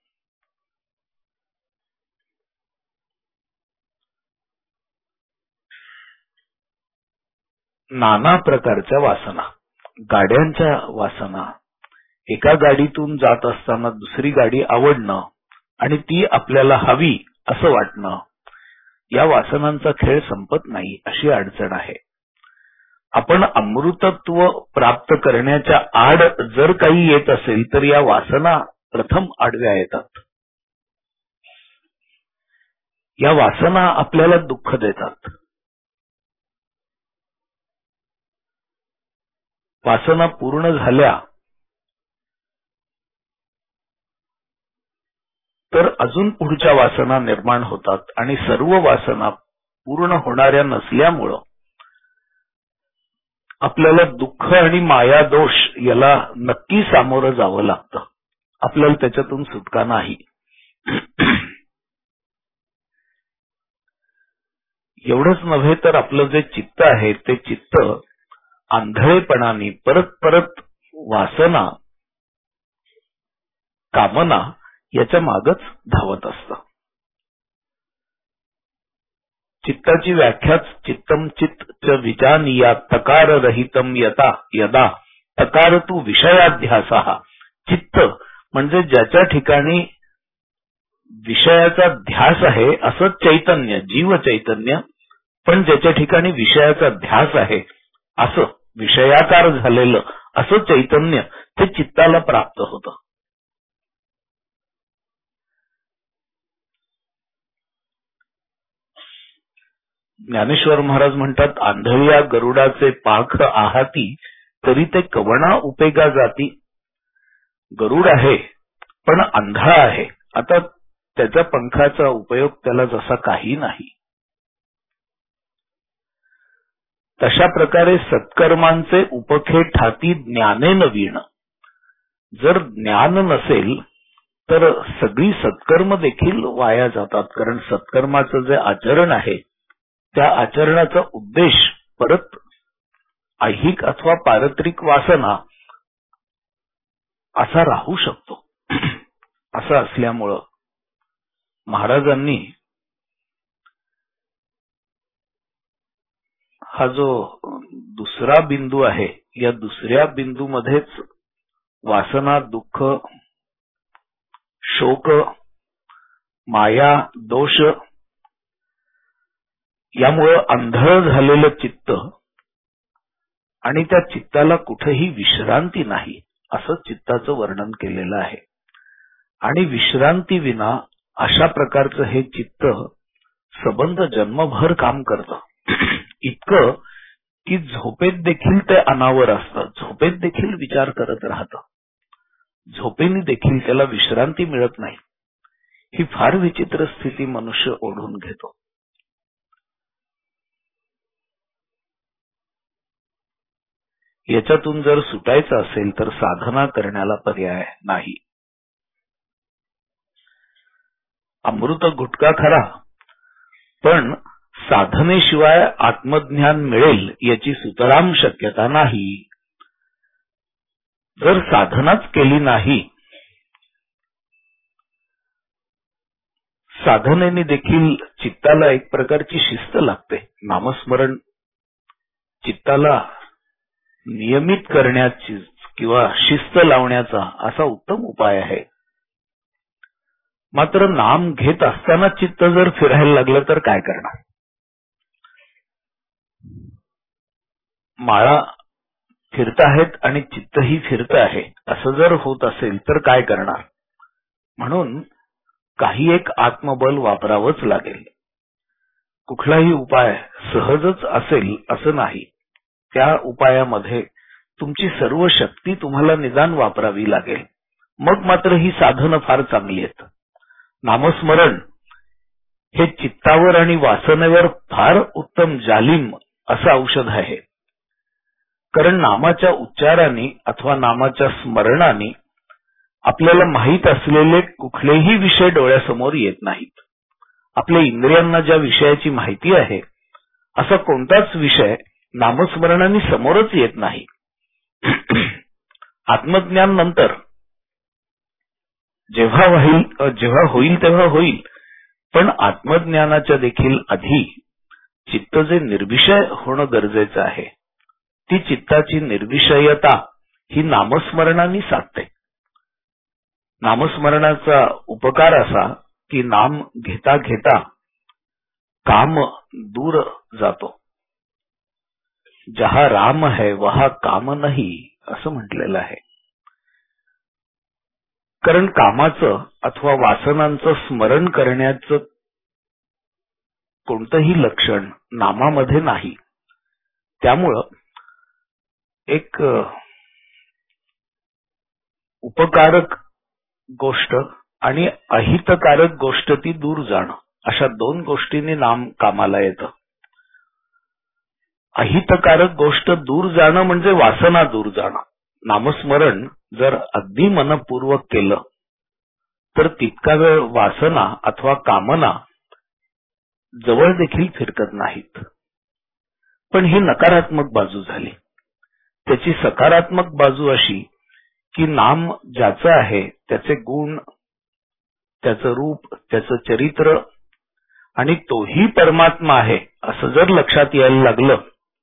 नाना प्रकारच्या वासना, गाड्यांच्या वासना, एका गाडीतून जात असताना दुसरी गाडी आवडणं आणि ती आपल्याला हवी असं वाटणं, या वासनांचा खेळ संपत नाही, अशी अडचण आहे. आपण अमृतत्व प्राप्त करण्याच्या आड जर काही येत असेल तर या वासना प्रथम आडव्या येतात. या वासना आपल्याला दुःख देतात. वासना पूर्ण झाल्या तर अजून पुढच्या वासना निर्माण होतात आणि सर्व वासना पूर्ण होणाऱ्या नसल्यामुळं आपल्याला दुःख आणि माया दोष याला नक्की सामोरं जावं लागतं. आपल्याला त्याच्यातून सुटका नाही. एवढंच नव्हे तर आपलं जे चित्त आहे ते चित्त आंधळेपणाने परत परत वासना, कामना याच्या मागच धावत असतं. चित्ताची व्याख्याच चित्तम चित्त च विजानीया तकार रहितम यता यदा तकार तू विषयाध्यासः. चित्त म्हणजे ज्याच्या ठिकाणी विषयाचा ध्यास आहे असं चैतन्य, जीव चैतन्य, पण ज्याच्या ठिकाणी विषयाचा ध्यास आहे असं विषयाकार झालेलं असं चैतन्य ते चित्ताला प्राप्त होतं. ज्ञानेश्वर महाराज म्हणतात, आंधळ्या गरुडाचे पाख आहाती तरी ते कवणा उपेगा जाती. गरुड आहे पण आंधळा आहे. आता त्याच्या पंखाचा उपयोग त्याला जसा काही नाही. तशा प्रकारे सत्कर्मांचे उपखे ठाती ज्ञाने नवीन. जर ज्ञान नसेल तर सगळी सत्कर्म देखील वाया जातात. कारण सत्कर्माचं जे आचरण आहे त्या आचरणाचा उद्देश परत ऐहिक अथवा पारत्रिक वासना असा राहू शकतो. असं असल्यामुळं महाराजांनी हा जो दुसरा बिंदू आहे या दुसऱ्या बिंदूमध्येच वासना, दुःख, शोक, माया, दोष यामुळं आंधळ झालेलं चित्त आणि त्या चित्ताला कुठेही विश्रांती नाही असं चित्ताचं वर्णन केलेलं आहे. आणि विश्रांती विना अशा प्रकारचं हे चित्त सबंध जन्मभर काम करतं. इतकं की झोपेत देखील ते अनावर असतं, झोपेत देखील विचार करत राहतं, झोपेनी देखील त्याला विश्रांती मिळत नाही. ही फार विचित्र स्थिती मनुष्य ओढून घेतो. याच्यातून जर सुटायचं असेल तर साधना करण्याला पर्याय नाही. अमृत गुटका खरा, पण साधनेशिवाय आत्मज्ञान मिळेल याची सुतराम शक्यता नाही. जर साधनाच केली नाही, साधनेने देखील चित्ताला एक प्रकारची शिस्त लागते. नामस्मरण चित्ताला नियमित करण्याची किंवा शिस्त लावण्याचा असा उत्तम उपाय आहे. मात्र नाम घेत असताना चित्त जर फिरायला लागलं तर काय करणार? माळा फिरत आहेत आणि चित्तही फिरत आहे असं जर होत असेल तर काय करणार? म्हणून काही एक आत्मबल वापरावंच लागेल. कुठलाही उपाय सहजच असेल असं नाही. त्या उपायामध्ये तुमची सर्व शक्ती तुम्हाला निदान वापरावी लागेल. मग मात्र ही साधनं फार चांगली आहेत. नामस्मरण हे चित्तावर आणि वासनेवर फार उत्तम जालिम असं औषध आहे. कारण नामाच्या उच्चाराने अथवा नामाच्या स्मरणाने आपल्याला माहीत असलेले कुठलेही विषय डोळ्यासमोर येत नाहीत. आपल्या इंद्रियांना ज्या विषयाची माहिती आहे असा कोणताच विषय नामस्मरणाने समोरच येत नाही. आत्मज्ञान नंतर जेव्हा होईल जेव्हा होईल तेव्हा होईल, पण आत्मज्ञानाच्या देखील आधी चित्त जे निर्विषय होणं गरजेचं आहे, ती चित्ताची निर्विषयता ही नामस्मरणाने साधते. नामस्मरणाचा उपकार असा की नाम घेता घेता काम दूर जातो. जहा राम है वहा काम नाही असं म्हटलेलं आहे. कारण कामाचं अथवा वासनांचं स्मरण करण्याचं कोणतंही लक्षण नामामध्ये नाही. त्यामुळं एक उपकारक गोष्ट आणि अहितकारक गोष्ट ती दूर जाणं, अशा दोन गोष्टींनी नाम कामाला येतं. अहितकारक गोष्ट दूर जाणं म्हणजे वासना दूर जाणं. नामस्मरण जर अगदी मनपूर्वक केलं तर तितका वेळ वासना अथवा कामना जवळ देखील फिरकत नाहीत. पण ही नकारात्मक बाजू झाली. त्याची सकारात्मक बाजू अशी की नाम ज्याचं आहे त्याचे गुण, त्याचं रूप, त्याचं चरित्र आणि तोही परमात्मा आहे असं जर लक्षात यायला लागलं,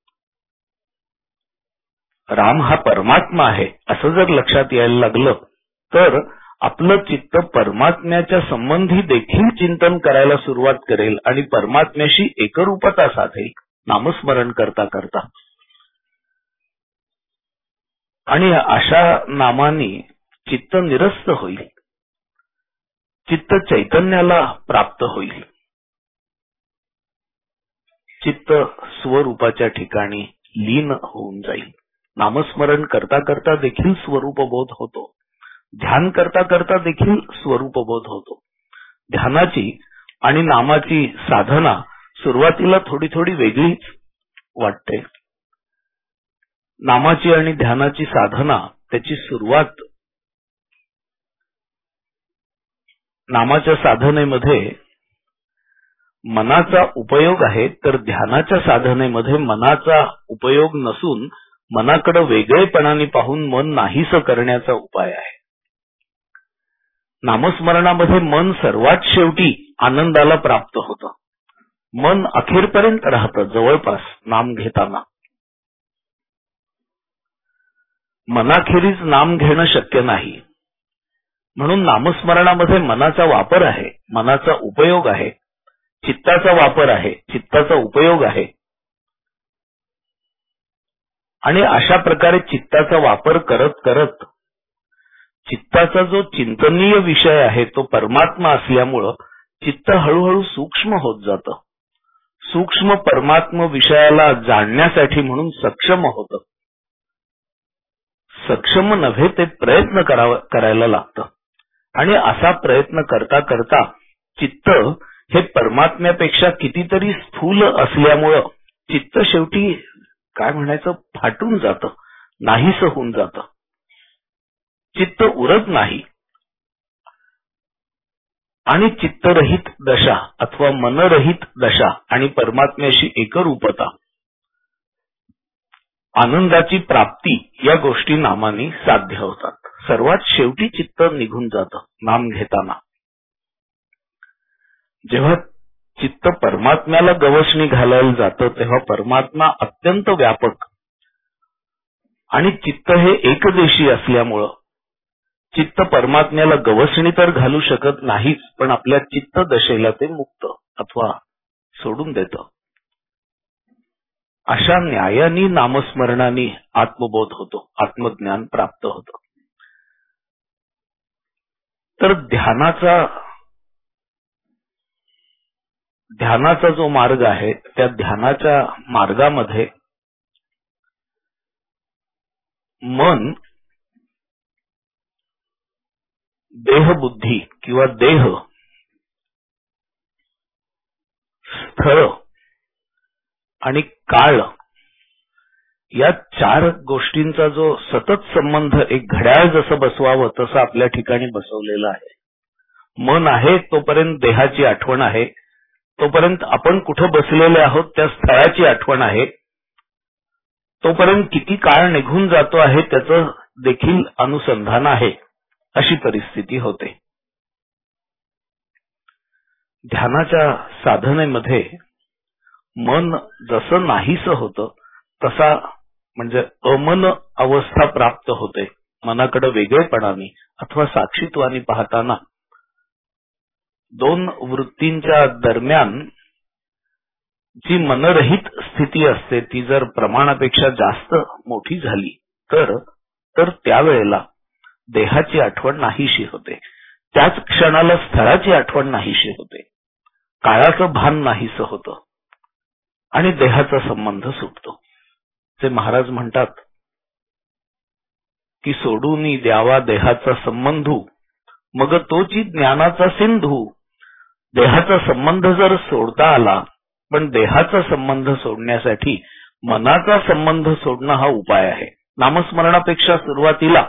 राम हा परमात्मा आहे असं जर लक्षात यायला लागलं, तर आपलं चित्त परमात्म्याच्या संबंधी देखील चिंतन करायला सुरुवात करेल आणि परमात्म्याशी एकरूपता साधेल नामस्मरण करता करता. आणि अशा नामाने चित्त निरस्त होईल, चित्त चैतन्याला प्राप्त होईल. चित्त स्वरूपाच्या ठिकाणी लीन होऊन जाईल. नामस्मरण करता करता देखील स्वरूपबोध होतो. ध्यान करता करता देखील स्वरूपबोध होतो. ध्यानाची आणि नामाची साधना सुरुवातीला थोडी थोडी वेगळीच वाटते. नामाची आणि ध्यानाची साधना त्याची सुरुवात नामाच्या साधनेमध्ये मनाचा उपयोग आहे, तर ध्यानाच्या साधनेमध्ये मनाचा उपयोग नसून मनाकडे वेगळेपणाने पाहून मन नाहीसं करण्याचा उपाय आहे. नामस्मरणामध्ये मन सर्वात शेवटी आनंदाला प्राप्त होतं. मन अखेरपर्यंत राहतं जवळपास नाम घेताना. मनाखेरीज नाम घेणं शक्य नाही. म्हणून नामस्मरणामध्ये मनाचा वापर आहे, मनाचा उपयोग आहे, चित्ताचा वापर आहे, चित्ताचा उपयोग आहे. आणि अशा प्रकारे चित्ताचा वापर करत करत चित्ताचा जो चिंतनीय विषय आहे तो परमात्मा असल्यामुळं चित्त हळूहळू सूक्ष्म होत जातं. सूक्ष्म परमात्मा विषयाला जाणण्यासाठी म्हणून सक्षम होतं. सक्षम नव्हे ते प्रयत्न करायला लागतं. आणि असा प्रयत्न करता करता चित्त हे परमात्म्यापेक्षा कितीतरी स्थूल असल्यामुळं चित्त शेवटी काय म्हणायचं फाटून जातं, नाहीसं होऊन जातं. चित्त उरत नाही. आणि चित्तरहित दशा अथवा मनरहित दशा आणि परमात्म्याशी एकरूपता, आनंदाची प्राप्ती या गोष्टी नामाने साध्य होतात. सर्वात शेवटी चित्त निघून जातं नाम घेताना. जेव्हा चित्त परमात्म्याला गवसणी घालायला जातं तेव्हा परमात्मा अत्यंत व्यापक आणि चित्त हे एकदेशी असल्यामुळं चित्त परमात्म्याला गवसणी तर घालू शकत नाहीच, पण आपल्या चित्त दशेला ते मुक्त अथवा सोडून देतं. अशा न्यायाने नामस्मरणाने आत्मबोध होतो, आत्मज्ञान प्राप्त होतं. तर ध्यानाचा ध्यानाचा जो मार्ग आहे त्या ध्यानाच्या मार्गामध्ये मन देहबुद्धी किंवा देह, स्थळ आणि काळ या चार गोष्टींचा जो सतत संबंध, एक घड्याळ जसं बसवावं तसं आपल्या ठिकाणी बसवलेलं आहे. मन आहे तोपर्यंत देहाची आठवण आहे, तोपर्यंत आपण कुठं बसलेले आहोत त्या स्थळाची आठवण आहे, तोपर्यंत किती काळ निघून जातो आहे त्याचं देखील अनुसंधान आहे. अशी परिस्थिती होते. ध्यानाच्या साधनेमध्ये मन जसं नाहीसं होतं तसा म्हणजे अमन अवस्था प्राप्त होते. मनाकडे वेगळेपणाने अथवा साक्षीत्वाने पाहताना दोन वृत्तींच्या दरम्यान जी मनरहित स्थिती असते ती जर प्रमाणापेक्षा जास्त मोठी झाली तर तर त्यावेळेला देहाची आठवण नाहीशी होते. त्याच क्षणाला स्थळाची आठवण नाहीशी होते, काळाचं भान नाहीसं होतं आणि देहाचा संबंध सुटतो. ते महाराज म्हणतात की सोडून द्यावा देहाचा संबंधू, मग तोची ज्ञानाचा सिंधू. देहाचा संबंध जर सोडता आला, पण देहाचा संबंध सोडण्यासाठी मनाचा संबंध सोडणं हा उपाय आहे. नामस्मरणापेक्षा सुरुवातीला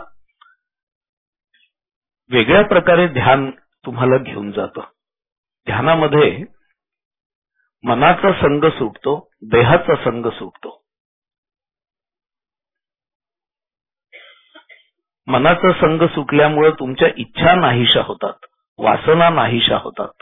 वेगळ्या प्रकारे ध्यान तुम्हाला घेऊन जातं. ध्यानामध्ये मनाचा संग सुटतो, देहाचा संग सुटतो. मनाचा संग सुटल्यामुळे तुमच्या इच्छा नाहीशा होतात, वासना नाहीशा होतात.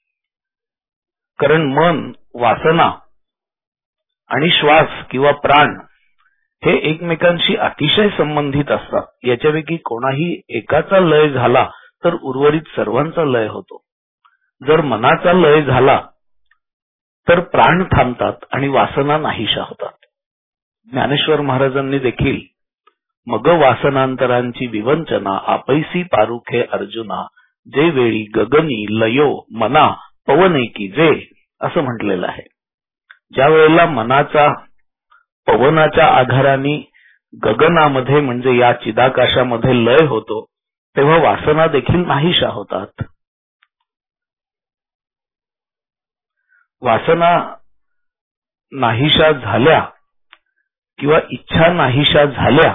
कारण मन, वासना आणि श्वास किंवा प्राण हे एकमेकांशी अतिशय संबंधित असतात. याच्यापैकी कोणाही एकाचा लय झाला तर उर्वरित सर्वांचा लय होतो. जर मनाचा लय झाला तर प्राण थांबतात आणि वासना नाहीशा होतात. ज्ञानेश्वर महाराजांनी देखील मग वासनांतरांची विवंचना आपैसी पारुखे अर्जुना, जे वेळी गगनी लयो मना पवने की जे, असं म्हटलेलं आहे. ज्या वेळेला मनाचा पवनाच्या आधाराने गगनामध्ये म्हणजे या चिदाकाशामध्ये लय होतो तेव्हा वासना देखील नाहीशा होतात. वासना नाहीशा झाल्या किंवा इच्छा नाहीशा झाल्या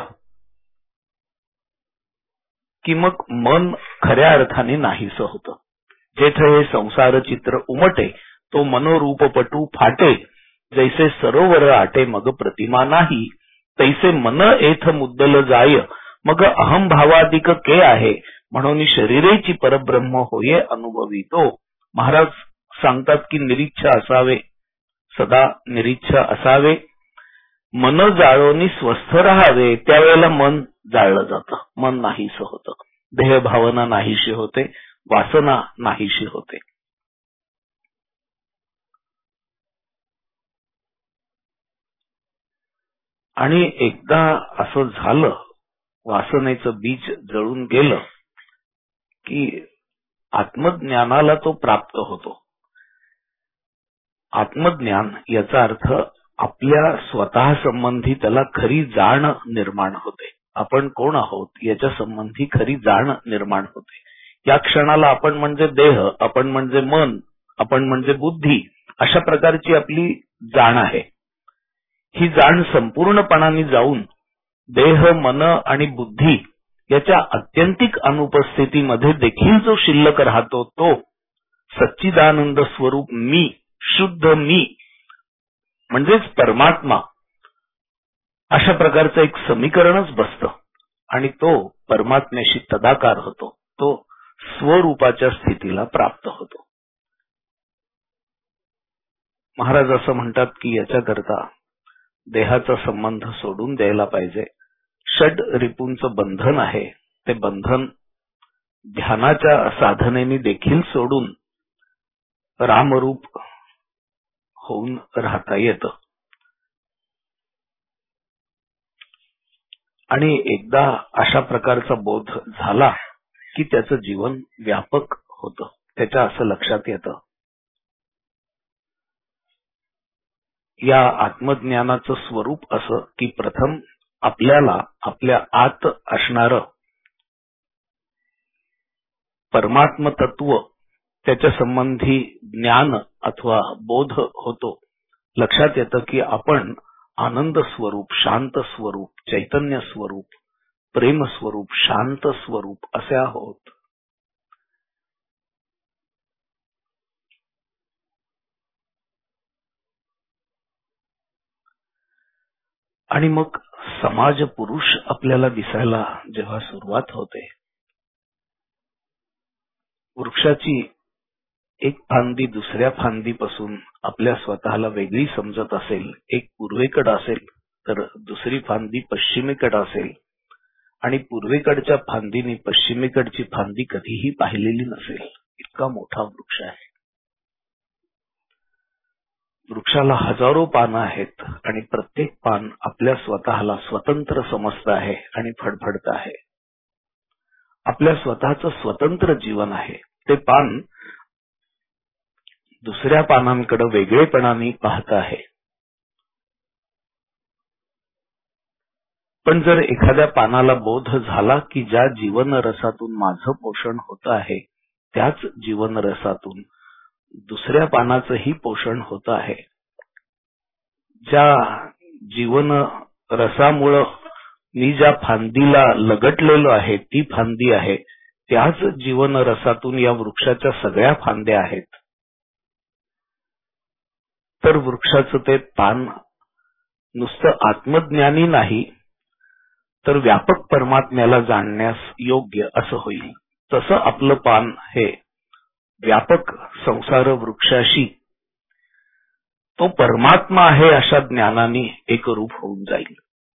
की मग मन खऱ्या अर्थाने नाहीसं होतं. जेथे हे संसार चित्र उमटे तो मनोरूपपटू फाटे, जैसे सरोवर आटे मग प्रतिमा नाही, तैसे मन एथ मुद्दल जाय मग अहम भावादिक के आहे, म्हणून शरीरेची परब्रह्म होये अनुभवी तो. महाराज सांगतात की निरीच्छा असावे, सदा निरीच्छा असावे, मन जाळोनी स्वस्थ राहावे. त्यावेळेला मन जाळलं जातं, मन नाहीसं होतं, देह भावना नाहीशी होते, वासना नाहीशी होते. आणि एकदा असं झालं, वासनेचं बीज जळून गेलं की आत्मज्ञानाला तो प्राप्त होतो. आत्मज्ञान याचा अर्थ आपल्या स्वतः संबंधी त्याला खरी जाण निर्माण होते. आपण कोण आहोत याच्या संबंधी खरी जाण निर्माण होते. या क्षणाला आपण म्हणजे देह, आपण म्हणजे मन, आपण म्हणजे बुद्धी, अशा प्रकारची आपली जाण आहे. ही जाण संपूर्णपणाने जाऊन देह, मन आणि बुद्धी याच्या अत्यंतिक अनुपस्थितीमध्ये देखील जो शिल्लक राहतो तो सच्चिदानंद स्वरूप मी, शुद्ध मी म्हणजेच परमात्मा, अशा प्रकारचं एक समीकरणच बसतं आणि तो परमात्म्याशी तदाकार होतो, तो स्वरूपाच्या स्थितीला प्राप्त होतो. महाराज असं म्हणतात की याच्याकरता देहाचा संबंध सोडून द्यायला पाहिजे. षड रिपूंचं बंधन आहे, ते बंधन ध्यानाच्या साधनेने देखील सोडून रामरूप होऊन राहता येतं. आणि एकदा अशा प्रकारचा बोध झाला की त्याचं जीवन व्यापक होतं. त्याच्या असं लक्षात येतं या आत्मज्ञानाचं स्वरूप असं की प्रथम आपल्याला आपल्या आत असणारं परमात्म तत्व त्याच्या संबंधी ज्ञान अथवा बोध होतो. लक्षात येतं की आपण आनंद स्वरूप, शांत स्वरूप, चैतन्य स्वरूप, प्रेम स्वरूप, शांत स्वरूप असे आहोत. आणि मग समाज पुरुष आपल्याला दिसायला जेव्हा सुरुवात होते, वृक्षाची एक फांदी दुसऱ्या फांदीपासून आपल्या स्वतःला वेगळी समजत असेल, एक पूर्वेकडे असेल तर दुसरी फांदी पश्चिमेकडे असेल, आणि पूर्वेकडच्या फांदीने पश्चिमेकडची फांदी कधीही पाहिलेली नसेल, इतका मोठा वृक्ष आहे. वृक्षाला हजारो पानं आहेत आणि प्रत्येक पान आपल्या स्वतःला स्वतंत्र समजत आहे आणि फडफडत आहे. आपल्या स्वतःचं स्वतंत्र जीवन आहे. ते पान दुसऱ्या पानांकडे वेगळेपणाने पाहत आहे. पण जर एखाद्या पानाला बोध झाला की ज्या जीवन रसातून माझं पोषण होत आहे, त्याच जीवन रसातून दुसऱ्या पानाचंही पोषण होत आहे, ज्या जीवन रसामुळं मी ज्या फांदीला लगटलेलो आहे ती फांदी आहे, त्याच जीवन रसातून या वृक्षाच्या सगळ्या फांद्या आहेत, तर वृक्षाचं ते पान नुसतं आत्मज्ञानी नाही तर व्यापक परमात्म्याला जाणण्यास योग्य असं होईल. तसं आपलं पान हे व्यापक संसार वृक्षाशी तो परमात्मा आहे अशा ज्ञानाने एकरूप होऊन जाईल.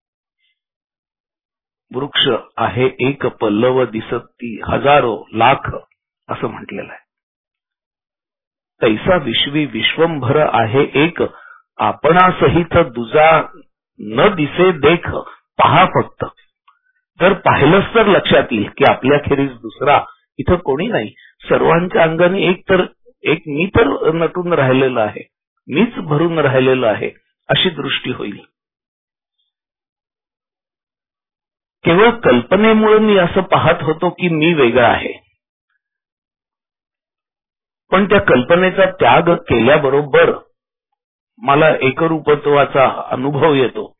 वृक्ष आहे एक पल्लव दिसती हजारो लाख असं म्हटलेलं आहे. तैसा विश्वी विश्वंभर आहे एक, आपणासहित दुजा न दिसे देख. पहा फक्त, जर पाहिलंच तर लक्षात येईल की आपल्याखेरीज दुसरा इथं कोणी नाही. सर्वांच्या अंगाने एक तर एक मी तर नटून राहिलेलं आहे, मीच भरून राहिलेलं आहे अशी दृष्टी होईल. केवळ कल्पनेमुळे मी असं पाहत होतो की मी वेगळा आहे, पण त्या कल्पनेचा त्याग केल्याबरोबर मला एकरूपत्वाचा अनुभव येतो.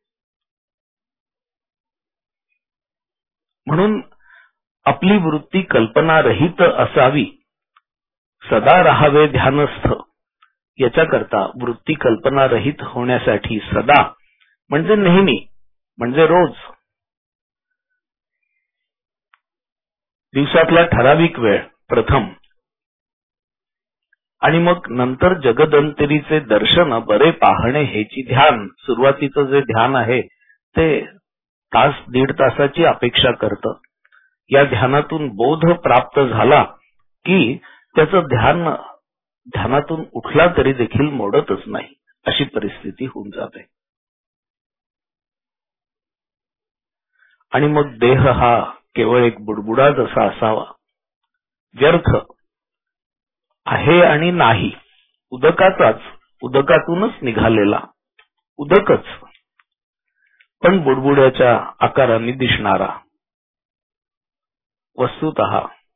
म्हणून आपली वृत्ती कल्पनारहित असावी, सदा राहावे ध्यानस्थ. याच्याकरता वृत्ती कल्पनारहित होण्यासाठी सदा म्हणजे नेहमी म्हणजे रोज, दिवसातला ठराविक वेळ प्रथम, आणि मग नंतर जगदंतरीचे दर्शन बरे पाहणे हेची ध्यान. सुरुवातीचं जे ध्यान आहे ते तास दीड तासाची अपेक्षा करतं. या ध्यानातून बोध प्राप्त झाला की त्याचं ध्यान ध्यानातून उठला तरी देखील मोडतच नाही अशी परिस्थिती होऊन जाते. आणि मग देह हा केवळ एक बुडबुडा जसा असावा, व्यर्थ आहे आणि नाही, उदकाचाच, उदकातूनच निघालेला, उदकच पण बुडबुड्याच्या आकाराने दिसणारा. वस्तुतः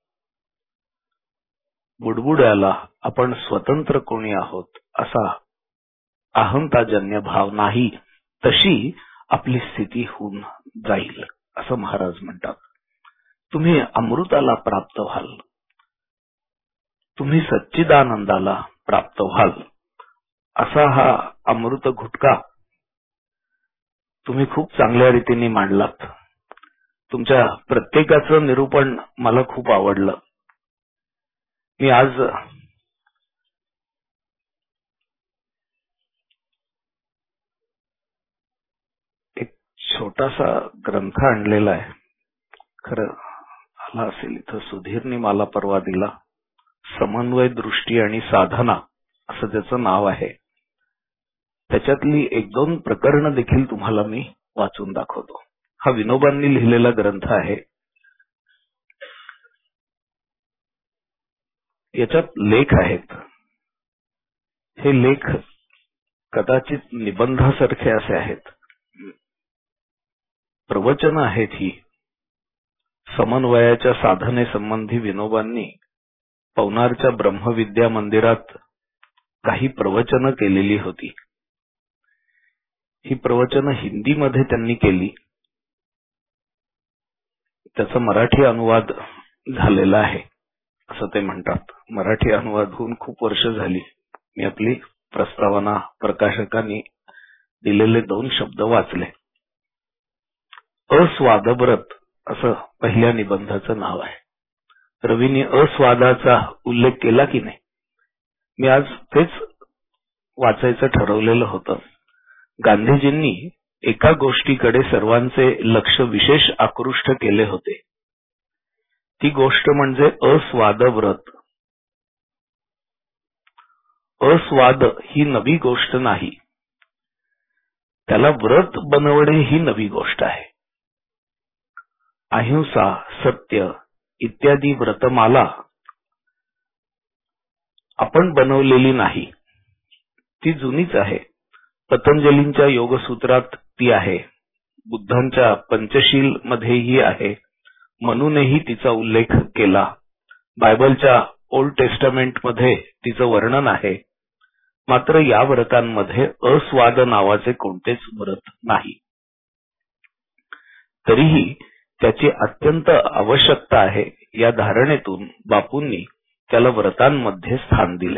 बुडबुड्याला आपण स्वतंत्र कोणी आहोत असा अहंताजन्य भाव नाही, तशी आपली स्थिती होऊन जाईल असं महाराज म्हणतात. तुम्ही अमृताला प्राप्त व्हाल, तुम्ही सच्चिदानंदाला प्राप्त व्हाल. असा हा अमृत घुटका तुम्ही खूप चांगल्या रीतीने मांडलात. तुमच्या प्रत्येकाचं निरूपण मला खूप आवडलं. मी आज एक छोटासा ग्रंथ आणलेला आहे, खरं आला असेल इथं. सुधीरने मला परवा दिला. समन्वय दृष्टी आणि साधना असं त्याचं नाव आहे. त्याच्यातली एक दोन प्रकरण देखील तुम्हाला मी वाचून दाखवतो. हा विनोबांनी लिहिलेला ग्रंथ आहे. याच्यात लेख आहेत. हे लेख कदाचित निबंधासारखे असे आहेत. प्रवचन आहेत ही समन्वयाच्या साधने संबंधी विनोबांनी पवनारच्या ब्रह्मविद्या मंदिरात काही प्रवचन केलेली होती. ही प्रवचन हिंदीमध्ये त्यांनी केली. त्याचा मराठी अनुवाद झालेला आहे असं ते म्हणतात. मराठी अनुवाद होऊन खूप वर्ष झाली. मी आपली प्रस्तावना प्रकाशकांनी दिलेले दोन शब्द वाचले. अस्वादव्रत असं पहिल्या निबंधाचं नाव आहे. रवीने अस्वादाचा उल्लेख केला की नाही? मी आज तेच वाचायचं ठरवलेलं होतं. गांधीजींनी एका गोष्टीकडे सर्वांचे लक्ष विशेष आकृष्ट केले होते. ती गोष्ट म्हणजे अस्वादव्रत. अस्वाद ही नवी गोष्ट नाही, त्याला व्रत बनवणे ही नवी गोष्ट आहे. अहिंसा, सत्य इत्यादी व्रतमाला आपण बनवलेली नाही, ती जुनीच आहे. पतंजलींच्या योगसूत्रात ती आहे, बुद्धांच्या पंचशील मध्येही आहे, मनूनेही तिचा उल्लेख केला. बायबलच्या ओल्ड टेस्टामेंट मध्ये तिचं वर्णन आहे. मात्र या व्रतांमध्ये अस्वाद नावाचे कोणतेच व्रत नाही. तरीही त्याची अत्यंत आवश्यकता आहे या धारणेतून बापूंनी त्याला व्रतांमध्ये स्थान दिले.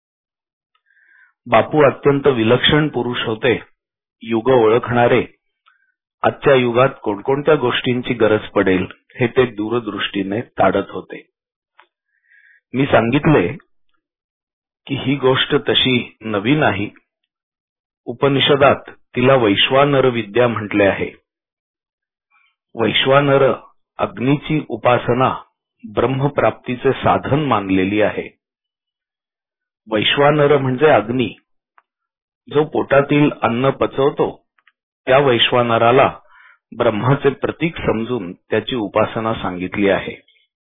बापू अत्यंत विलक्षण पुरुष होते, युग ओळखणारे. आजच्या युगात कोणकोणत्या गोष्टींची गरज पडेल हे ते दूरदृष्टीने ताडत होते. मी सांगितले की ही गोष्ट तशी नवी नाही. उपनिषदात तिला वैश्वानर विद्या म्हटले आहे. वैश्वानर अग्नीची उपासना ब्रह्मप्राप्तीचे साधन मानलेली आहे. वैश्वानर म्हणजे अग्नी, जो पोटातील अन्न पचवतो त्या वैश्वानराला ब्रह्माचे प्रतीक समजून त्याची उपासना सांगितली आहे.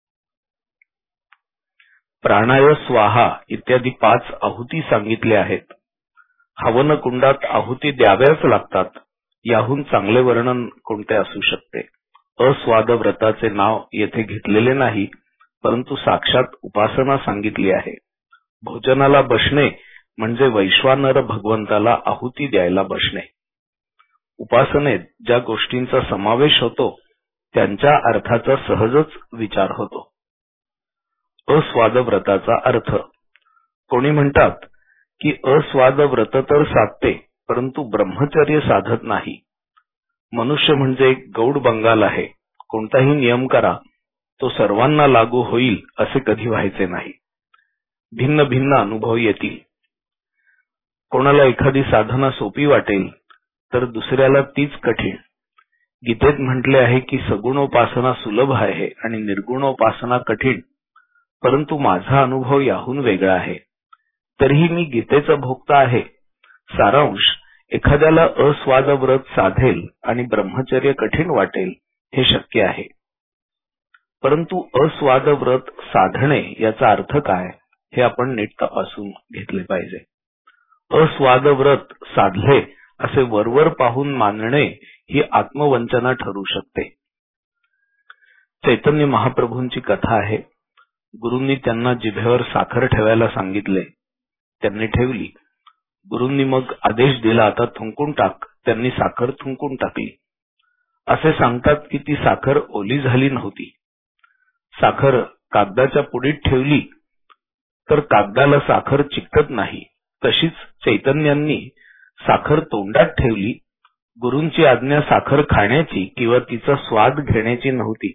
प्राणाय, स्वाहा इत्यादी पाच आहुती सांगितल्या आहेत. हवन कुंडात आहुती द्याव्याच लागतात. याहून चांगले वर्णन कोणते असू शकते? अस्वाद व्रताचे नाव येथे घेतलेले नाही, परंतु साक्षात उपासना सांगितली आहे. भोजनाला बसणे म्हणजे वैश्वानर भगवंताला आहुती द्यायला बसणे. उपासनेत ज्या गोष्टींचा समावेश होतो त्यांच्या अर्थाचा सहजच विचार होतो. अस्वाद व्रताचा अर्थ. कोणी म्हणतात की अस्वाद व्रत तर साधते, परंतु ब्रह्मचर्य साधत नाही. मनुष्य म्हणजे एक गौड बंगाल आहे. कोणताही नियम करा, तो सर्वांना लागू होईल असे कधी व्हायचे नाही. भिन्न भिन्न अनुभव येतील. कोणाला एखादी साधना सोपी वाटेल तर दुसऱ्याला तीच कठीण. गीतेत म्हटले आहे की सगुणोपासना सुलभ आहे आणि निर्गुणोपासना कठीण, परंतु माझा अनुभव याहून वेगळा आहे. तरीही मी गीतेचा भोक्ता आहे. सारांश, एखाद्याला अस्वाद व्रत साधेल आणि ब्रह्मचर्य कठीण वाटेल हे शक्य आहे. परंतु अस्वाद व्रत साधणे याचा अर्थ काय हे आपण नीट तपासून घेतले पाहिजे. अस्वाद व्रत साधले असे वरवर पाहून मानणे ही आत्मवंचना ठरू शकते. चैतन्य महाप्रभूंची कथा आहे. गुरूंनी त्यांना जिभेवर साखर ठेवायला सांगितले, त्यांनी ठेवली. गुरूंनी मग आदेश दिला, आता थुंकून टाक. त्यांनी साखर थुंकून टाकली. असे सांगतात की ती साखर ओली झाली नव्हती. साखर कागदाच्या पुडीत ठेवली तर कागदाला साखर चिकटत नाही. तशीच चैतन्यांनी साखर तोंडात ठेवली. गुरूंची आज्ञा साखर खाण्याची किंवा तिचा स्वाद घेण्याची नव्हती,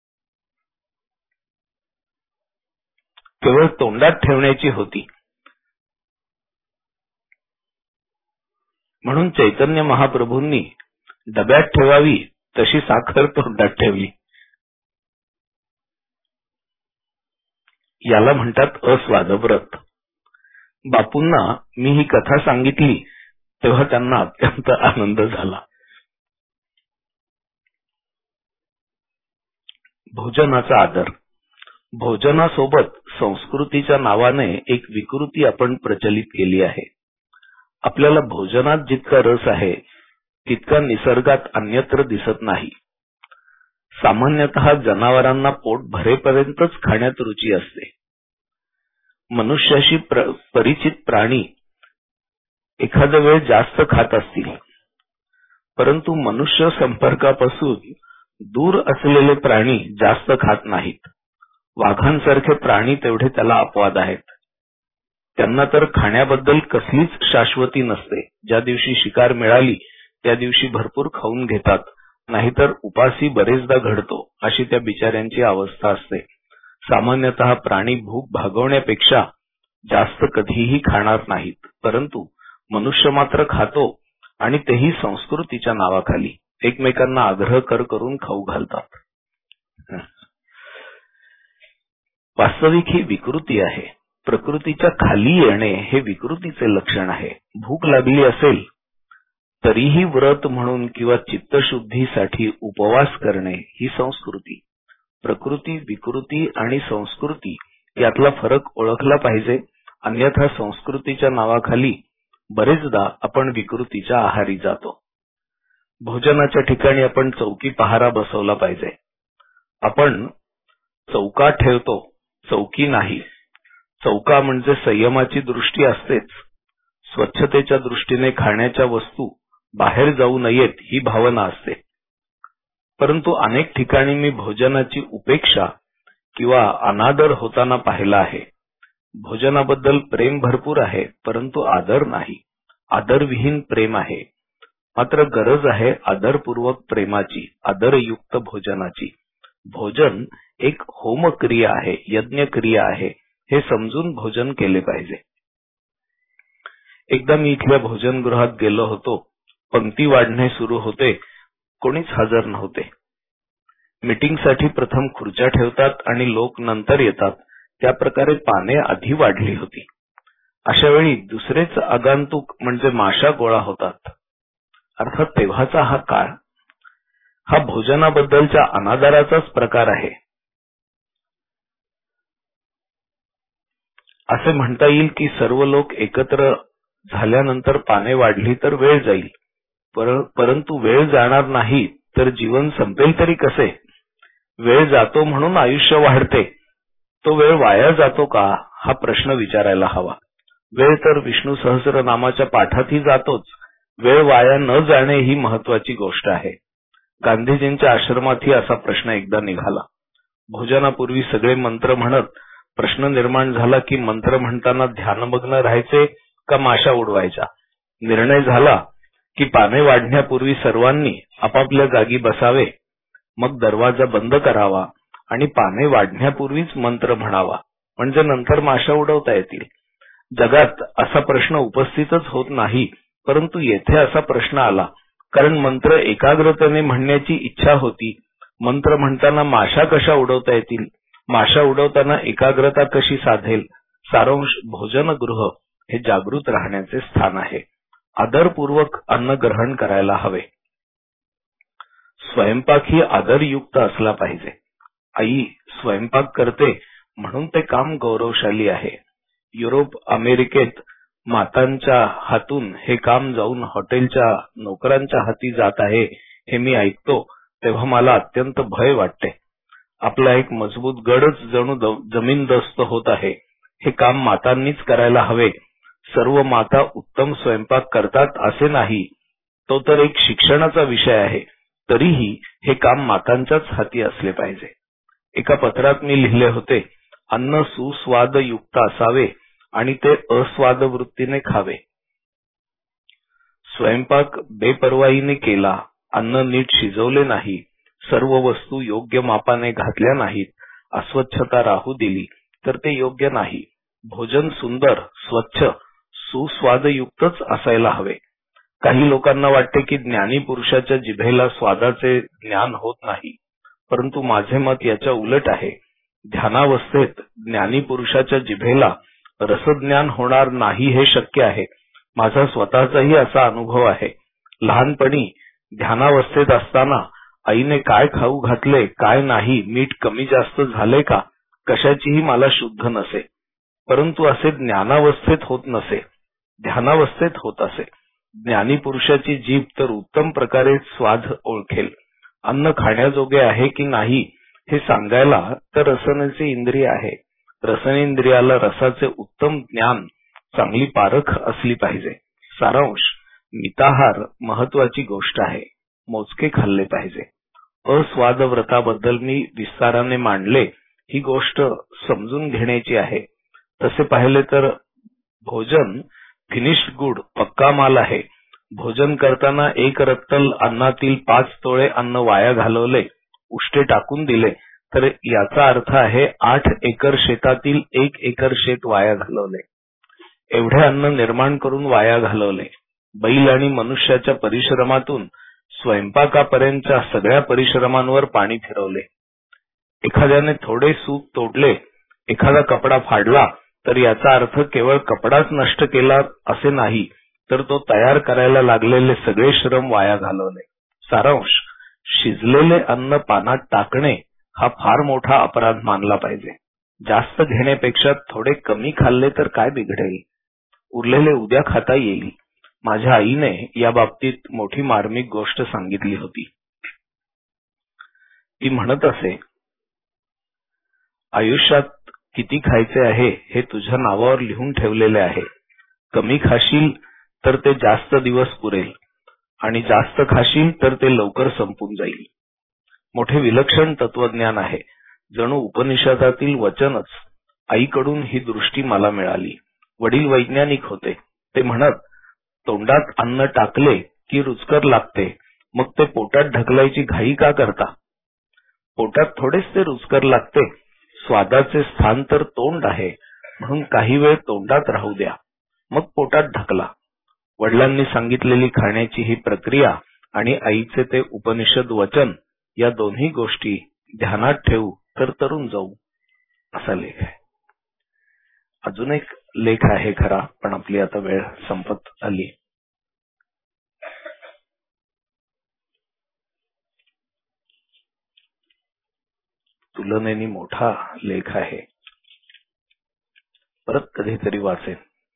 केवळ तोंडात ठेवण्याची होती. म्हणून चैतन्य महाप्रभूंनी डब्यात ठेवावी तशी साखर तोंडात ठेवली. याला म्हणतात अस्वाद व्रत. बापूंना मी ही कथा सांगितली तेव्हा त्यांना अत्यंत आनंद झाला. भोजनाचा आदर. भोजनासोबत संस्कृतीच्या नावाने एक विकृती आपण प्रचलित केली आहे. आपल्याला भोजनात जितका रस आहे तितका निसर्गात अन्यत्र दिसत नाही. सामान्यतः जनावरांना पोट भरेपर्यंतच खाण्यात रुची असते. मनुष्याशी परिचित प्राणी एखादा वेळ जास्त खात असतील, परंतु मनुष्य संपर्कापासून दूर असलेले प्राणी जास्त खात नाहीत. वाघांसारखे प्राणी तेवढे त्याला अपवाद आहेत. त्यांना तर खाण्याबद्दल कसलीच शाश्वती नसते. ज्या दिवशी शिकार मिळाली त्या दिवशी भरपूर खाऊन घेतात, नाहीतर उपासी बरेचदा घडतो, अशी त्या बिचाऱ्यांची अवस्था असते. सामान्यतः प्राणी भूक भागवण्यापेक्षा जास्त कधीही खाणार नाहीत, परंतु मनुष्य मात्र खातो, आणि तेही संस्कृतीच्या नावाखाली. एकमेकांना आग्रह कर करून खाऊ घालतात. वास्तविक ही विकृती आहे. प्रकृतीच्या खाली येणे हे विकृतीचे लक्षण आहे. भूक लागली असेल तरीही व्रत म्हणून किंवा चित्तशुद्धीसाठी उपवास करणे ही संस्कृती. प्रकृती, विकृती आणि संस्कृती यातला फरक ओळखला पाहिजे, अन्यथा संस्कृतीच्या नावाखाली बरेचदा आपण विकृतीच्या आहारी जातो. भोजनाच्या ठिकाणी आपण चौकी पहारा बसवला पाहिजे. आपण चौका ठेवतो, चौकी नाही. चौका म्हणजे संयमाची दृष्टी असतेच. स्वच्छतेच्या दृष्टीने खाण्याच्या वस्तू बाहेर जाऊ नयेत ही भावना असते. परंतु अनेक ठिकाणी मी भोजनाची उपेक्षा किंवा अनादर होताना पाहिला आहे. भोजनाबद्दल प्रेम भरपूर आहे, परंतु आदर नाही. आदरविहीन प्रेम आहे. मात्र गरज आहे आदरपूर्वक प्रेमाची, आदरयुक्त भोजनाची. भोजन एक होमक्रिया आहे, यज्ञक्रिया आहे, हे समजून भोजन केले पाहिजे. एकदा मी इथल्या भोजनगृहात गेलो होतो. पंक्ती वाढणे सुरू होते, कोणीच हजर नव्हते. मीटिंगसाठी प्रथम खुर्च्या ठेवतात आणि लोक नंतर येतात, त्या प्रकारे पाने आधी वाढली होती. अशा वेळी दुसरेच आगंतुक म्हणजे माशा गोळा होतात. अर्थात तेव्हाचा हा काळ हा भोजनाबद्दलच्या अनादराचाच प्रकार आहे. असे म्हणता येईल की सर्व लोक एकत्र झाल्यानंतर पाने वाढली तर वेळ जाईल, परंतु वेळ जाणार नाही तर जीवन संपेल तरी कसे? वेळ जातो म्हणून आयुष्य वाढते, तो वेळ वाया जातो का हा प्रश्न विचारायला हवा. वेळ तर विष्णू सहस्रनामाच्या पाठातही जातोच. वेळ वाया न जाणे ही महत्वाची गोष्ट आहे. गांधीजींच्या आश्रमातही असा प्रश्न एकदा निघाला. भोजनापूर्वी सगळे मंत्र म्हणत प्रश्न निर्माण झाला की मंत्र म्हणताना ध्यानमग्न राहायचे का माशा उडवायच्या. निर्णय झाला की पाने वाढण्यापूर्वी सर्वांनी आपापल्या जागी बसावे, मग दरवाजा बंद करावा आणि पाने वाढण्यापूर्वीच मंत्र म्हणावा, म्हणजे नंतर माशा उडवता येतील. जगात असा प्रश्न उपस्थितच होत नाही, परंतु येथे असा प्रश्न आला कारण मंत्र एकाग्रतेने म्हणण्याची इच्छा होती. मंत्र म्हणताना माशा कशा उडवता येतील, माशा उडवताना एकाग्रता कशी साधेल. सारांश, भोजनगृह हे जागृत राहण्याचे स्थान आहे. आदरपूर्वक अन्न ग्रहण करायला हवे. स्वयंपाक ही आदरयुक्त असला पाहिजे. आई स्वयंपाक करते म्हणून ते काम गौरवशाली आहे. युरोप, अमेरिकेत मातांच्या हातून हे काम जाऊन हॉटेलच्या नोकरांच्या हाती जात आहे हे मी ऐकतो तेव्हा मला अत्यंत भय वाटते. आपला एक मजबूत गडच जणू जमीनदोस्त होत आहे. हे काम मातांनीच करायला हवे. सर्व माता उत्तम स्वयंपाक करतात असे नाही, तो तर एक शिक्षणाचा विषय आहे. तरीही हे काम मातांच्याच हाती असले पाहिजे. एका पत्रात मी लिहिले होते, अन्न सुस्वादयुक्त असावे आणि ते अस्वाद वृत्तीने खावे. स्वयंपाक बेपर्वाईने केला, अन्न नीट शिजवले नाही, सर्व वस्तू योग्य मापाने घातल्या नाहीत, अस्वच्छता राहू दिली तर ते योग्य नाही. भोजन सुंदर, स्वच्छ, सुस्वादयुक्तच असायला हवे. काही लोकांना वाटते की ज्ञानी पुरुषाच्या जिभेला स्वादाचे ज्ञान होत नाही, परंतु माझे मत याच्या उलट आहे. ध्यानावस्थेत ज्ञानी पुरुषाच्या जिभेला रसज्ञान होणार नाही हे शक्य आहे. माझा स्वतःचाही असा अनुभव आहे. लहानपणी ध्यानावस्थेत असताना आईने काय खाऊ घातले, काय नाही, मीठ कमी जास्त झाले का, कशाचीही मला शुद्ध नसे. परंतु असे ज्ञानावस्थेत होत नसे. ध्यानावस्थेत होत असे. ज्ञानी पुरुषाची जीभ तर उत्तम प्रकारे स्वाद ओळखेल. अन्न खाण्याजोगे आहे की नाही हे सांगायला तर रसनेचे इंद्रिय आहे. रसनेंद्रियाला रसाचे उत्तम ज्ञान, चांगली पारख असली पाहिजे. सारांश, मिताहार महत्वाची गोष्ट आहे. मोजके खाल्ले पाहिजे. अस्वाद व्रताबद्दल मी विस्ताराने मांडले. ही गोष्ट समजून घेण्याची आहे. तसे पाहिले तर भोजन फिनिश्ड गुड, पक्का माल आहे. भोजन करताना एक रत्तल अन्नातील पाच तोळे अन्न वाया घालवले, उष्टे टाकून दिले तर याचा अर्थ आहे आठ एकर शेतातील एक एकर शेत वाया घालवले. एवढे अन्न निर्माण करून वाया घालवले. बैल आणि मनुष्याच्या परिश्रमातून स्वयंपाकापर्यंतच्या सगळ्या परिश्रमांवर पाणी फिरवले. एखाद्याने थोडे सूत तोडले, एखादा कपडा फाडला तर याचा अर्थ केवळ कपडाच नष्ट केला असे नाही, तर तो तयार करायला लागलेले सगळे श्रम वाया घालवले. सारांश, शिजलेले अन्न पानात टाकणे हा फार मोठा अपराध मानला पाहिजे. जास्त घेण्यापेक्षा थोडे कमी खाल्ले तर काय बिघडेल? उरलेले उद्या खाता येईल. माझ्या आईने या बाबतीत मोठी मार्मिक गोष्ट सांगितली होती. ती म्हणत असे, आयुष्यात किती खायचे आहे हे तुझ्या नावावर लिहून ठेवलेले आहे. कमी खाशील तर ते जास्त दिवस पुरेल आणि जास्त खाशील तर ते लवकर संपून जाईल. मोठे विलक्षण तत्वज्ञान आहे. जणू उपनिषदातील वचनच. आईकडून ही दृष्टी मला मिळाली. वडील वैज्ञानिक होते. ते म्हणत, तोंडात अन्न टाकले की रुचकर लागते, मग ते पोटात ढकलायची घाई का करता? पोटात थोडेच ते रुचकर लागते. स्वादाचे स्थान तर तोंड आहे, म्हणून काही वेळ तोंडात राहू द्या, मग पोटात ढकला. वडिलांनी सांगितलेली खाण्याची ही प्रक्रिया आणि आईचे ते उपनिषद वचन या दोन्ही गोष्टी ध्यानात ठेवू तर तरुण जाऊ. असा लेख आहे. अजून एक लेख आहे खरा, पण आपली आता वेळ संपत आली. तुलनेने मोठा लेख आहे. परत कधीतरी वाचेन.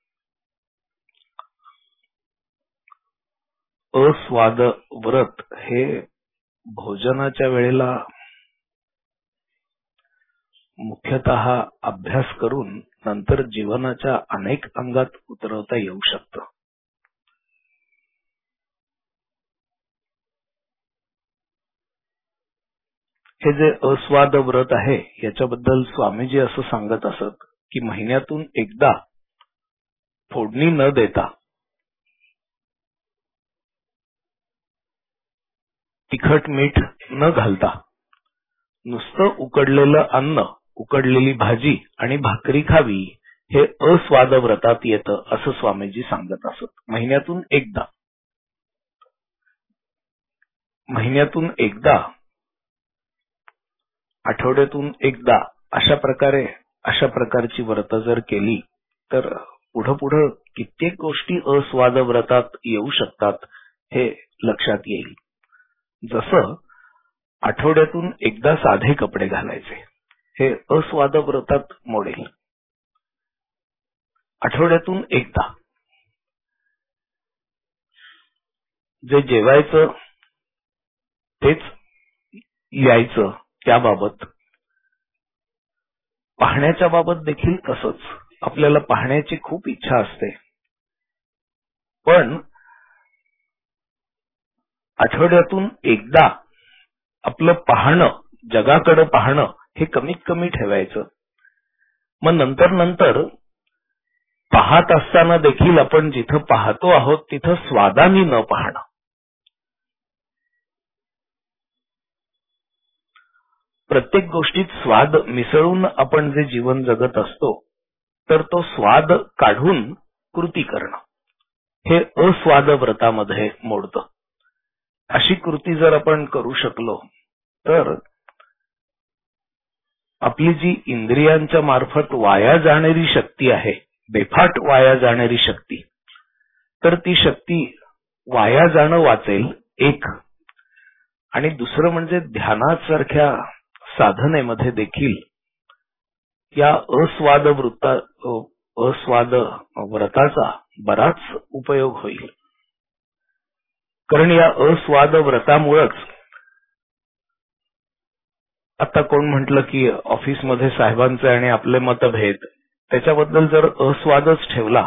अस्वाद व्रत हे भोजनाच्या वेळेला मुख्यतः अभ्यास करून नंतर जीवनाच्या अनेक अंगात उतरवता येऊ शकतं. हे जे अस्वाद व्रत आहे याच्याबद्दल स्वामीजी असं सांगत असत की महिन्यातून एकदा फोडणी न देता, तिखट मीठ न घालता नुसतं उकडलेलं अन्न, उकडलेली भाजी आणि भाकरी खावी हे अस्वाद व्रतात येतं असं स्वामीजी सांगत असत. महिन्यातून एकदा महिन्यातून एकदा आठवड्यातून एकदा अशा प्रकारे अशा प्रकारची व्रत जर केली तर पुढं पुढं कित्येक गोष्टी अस्वाद व्रतात येऊ शकतात हे लक्षात येईल. जसं आठवड्यातून एकदा साधे कपडे घालायचे हे अस्वाद व्रतात मोडेल. आठवड्यातून एकदा जे जेवायचं तेच लिहायचं, त्याबाबत पाहण्याच्या बाबत देखील तसंच. आपल्याला पाहण्याची खूप इच्छा असते, पण आठवड्यातून एकदा आपलं पाहणं, जगाकडे पाहणं हे कमीत कमी ठेवायचं. मग नंतर नंतर पाहत असताना देखील आपण जिथं पाहतो आहोत तिथं स्वादानी न पाहणं. प्रत्येक गोष्टीत स्वाद मिसळून आपण जे जीवन जगत असतो, तर तो स्वाद काढून कृती करणं हे अस्वाद व्रतामध्ये मोडतं. अशी कृती जर आपण करू शकलो तर आपली जी इंद्रियांच्या मार्फत वाया जाणारी शक्ती आहे, बेफाट वाया जाणारी शक्ती, तर ती शक्ती वाया जाणं वाचेल एक. आणि दुसरं म्हणजे ध्यानासारख्या साधनेमध्ये देखील या अस्वाद वृत्ता अस्वाद व्रताचा बराच उपयोग होईल. कारण या अस्वाद व्रतामुळेच आता कोण म्हटलं की ऑफिसमध्ये साहेबांचे आणि आपले मतभेद, त्याच्याबद्दल जर अस्वादच ठेवला,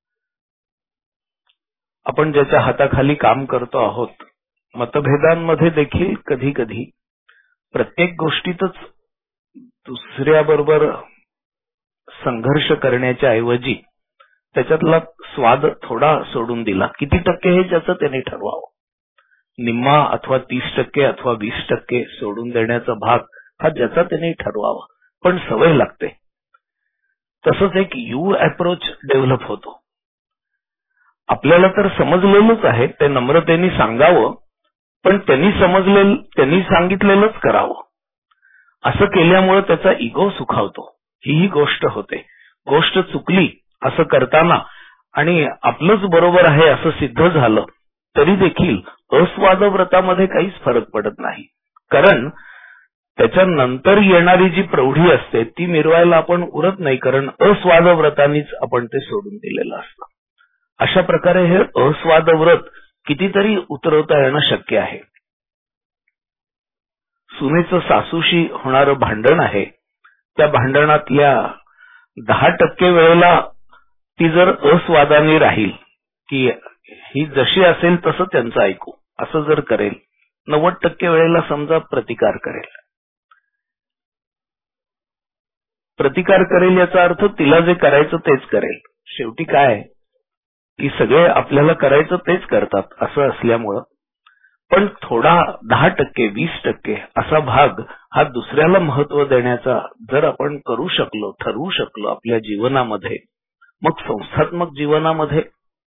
आपण ज्याच्या हाताखाली काम करतो आहोत, मतभेदांमध्ये देखील कधी कधी प्रत्येक गोष्टीतच दुसऱ्याबरोबर संघर्ष करण्याच्या ऐवजी त्याच्यातला स्वाद थोडा सोडून दिला. किती टक्के हे ज्याचं त्याने ठरवावं. निम्मा अथवा तीस टक्के अथवा वीस टक्के सोडून देण्याचा भाग हा ज्याचा त्याने ठरवावा. पण सवय लागते. तसंच एक यू अप्रोच डेव्हलप होतो. आपल्याला तर समजलेलंच आहे, ते नम्रतेने सांगावं, पण त्यांनी समजलेलं त्यांनी सांगितलेलंच करावं. असं केल्यामुळे त्याचा इगो सुखावतो. ही ही गोष्ट होते. गोष्ट चुकली असं करताना आणि आपलंच बरोबर आहे असं सिद्ध झालं तरी देखील अस्वाद व्रतामध्ये काहीच फरक पडत नाही. कारण त्याच्यानंतर येणारी जी प्रौढी असते ती मिरवायला आपण उरत नाही, कारण अस्वाद व्रतानीच आपण ते सोडून दिलेलं असतं. अशा प्रकारे हे अस्वाद व्रत कितीतरी उतरवता येणं शक्य आहे. सुनेचं सासूशी होणारं भांडण आहे, त्या भांडणातल्या दहा टक्के वेळेला ती जर अस्वादाने राहील की ही जशी असेल तसं त्यांचं ऐकू असं जर करेल, नव्वद टक्के वेळेला समजा प्रतिकार करेल. प्रतिकार करेल याचा अर्थ तिला जे करायचं तेच करेल. शेवटी काय की सगळे आपल्याला करायचं तेच करतात असं असल्यामुळं, पण थोडा दहा टक्के वीस टक्के असा भाग हा दुसऱ्याला महत्व देण्याचा जर आपण करू शकलो, ठरवू शकलो आपल्या जीवनामध्ये, मग संस्थात्मक जीवनामध्ये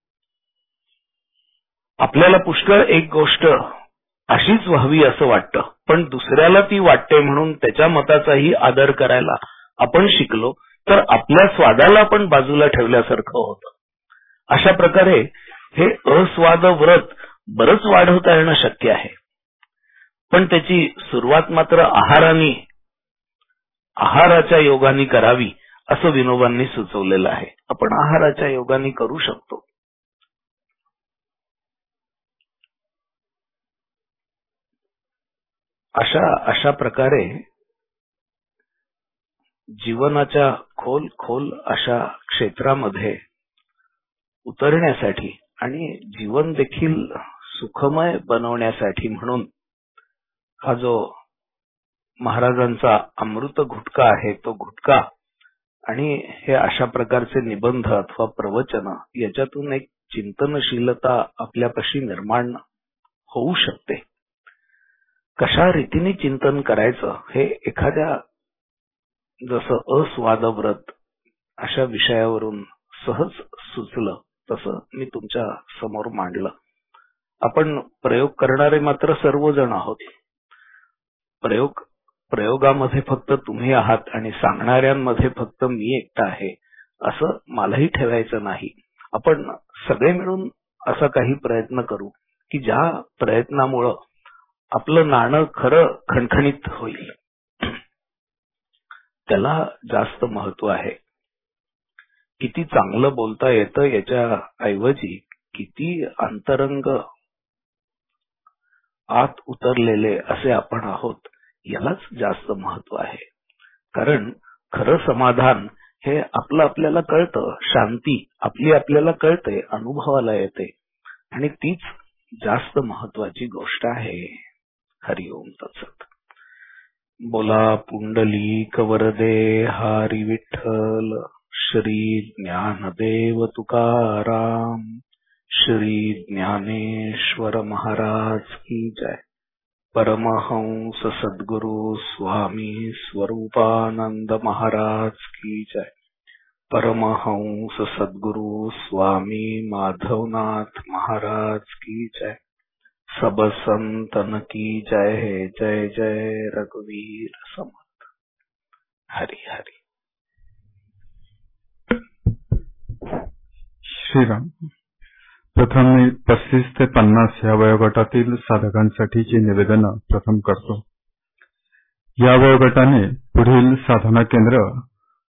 आपल्याला पुष्कळ एक गोष्ट अशीच व्हावी असं वाटतं, पण दुसऱ्याला ती वाटते म्हणून त्याच्या मताचाही आदर करायला आपण शिकलो तर आपल्या स्वादाला आपण बाजूला ठेवल्यासारखं होतं. अशा प्रकारे हे अस्वाद व्रत बरंच वाढवता येणं शक्य आहे. पण त्याची सुरुवात मात्र आहाराने आहाराच्या योगाने करावी असं विनोबांनी सुचवलेलं आहे. आपण आहाराच्या योगाने करू शकतो. अशा अशा प्रकारे जीवनाच्या खोल खोल अशा क्षेत्रामध्ये उतरण्यासाठी आणि जीवन देखील सुखमय बनवण्यासाठी म्हणून हा जो महाराजांचा अमृत घुटका आहे तो घुटका आणि हे अशा प्रकारचे निबंध अथवा प्रवचन याच्यातून एक चिंतनशीलता आपल्यापाशी निर्माण होऊ शकते. कशा रीतीने चिंतन करायचं हे एखाद्या जसं अस्वाद व्रत अशा विषयावरून सहज सुचलं तसं मी तुमच्या समोर मांडलं. आपण प्रयोग करणारे मात्र सर्वजण आहोत. प्रयोग प्रयोगामध्ये फक्त तुम्ही आहात आणि सांगणाऱ्यांमध्ये फक्त मी एकटा आहे असं मलाही ठेवायचं नाही. आपण सगळे मिळून असा काही प्रयत्न करू की ज्या प्रयत्नामुळं आपलं नाणं खरं खणखणीत होईल. त्याला जास्त महत्व आहे. किती चांगलं बोलता येतं याच्या ऐवजी किती अंतरंग आत उतरलेले असे आपण आहोत यालाच जास्त महत्व आहे. कारण खरं समाधान हे आपलं आपल्याला कळतं, शांती आपली आपल्याला कळते, अनुभवाला येते आणि तीच जास्त महत्वाची गोष्ट आहे. हरिओम तत्सत. बोला पुंडलिक वरदे हरी विठ्ठल. श्री ज्ञानदेव तुकाराम. श्री ज्ञानेश्वर महाराज की जय. परमहंस सद्गुरु स्वामी स्वरूपानंद महाराज की जय. परमहंस सद्गुरु स्वामी माधवनाथ महाराज की जय. सब संतन की जय. जय जय रघुवीर समर्थ. हरि हरि. श्रीराम. प्रथम मी पस्तीस ते पन्नास या वयोगटातील साधकांसाठीची निवेदन प्रथम करतो. या वयोगटाने पुढील साधना केंद्र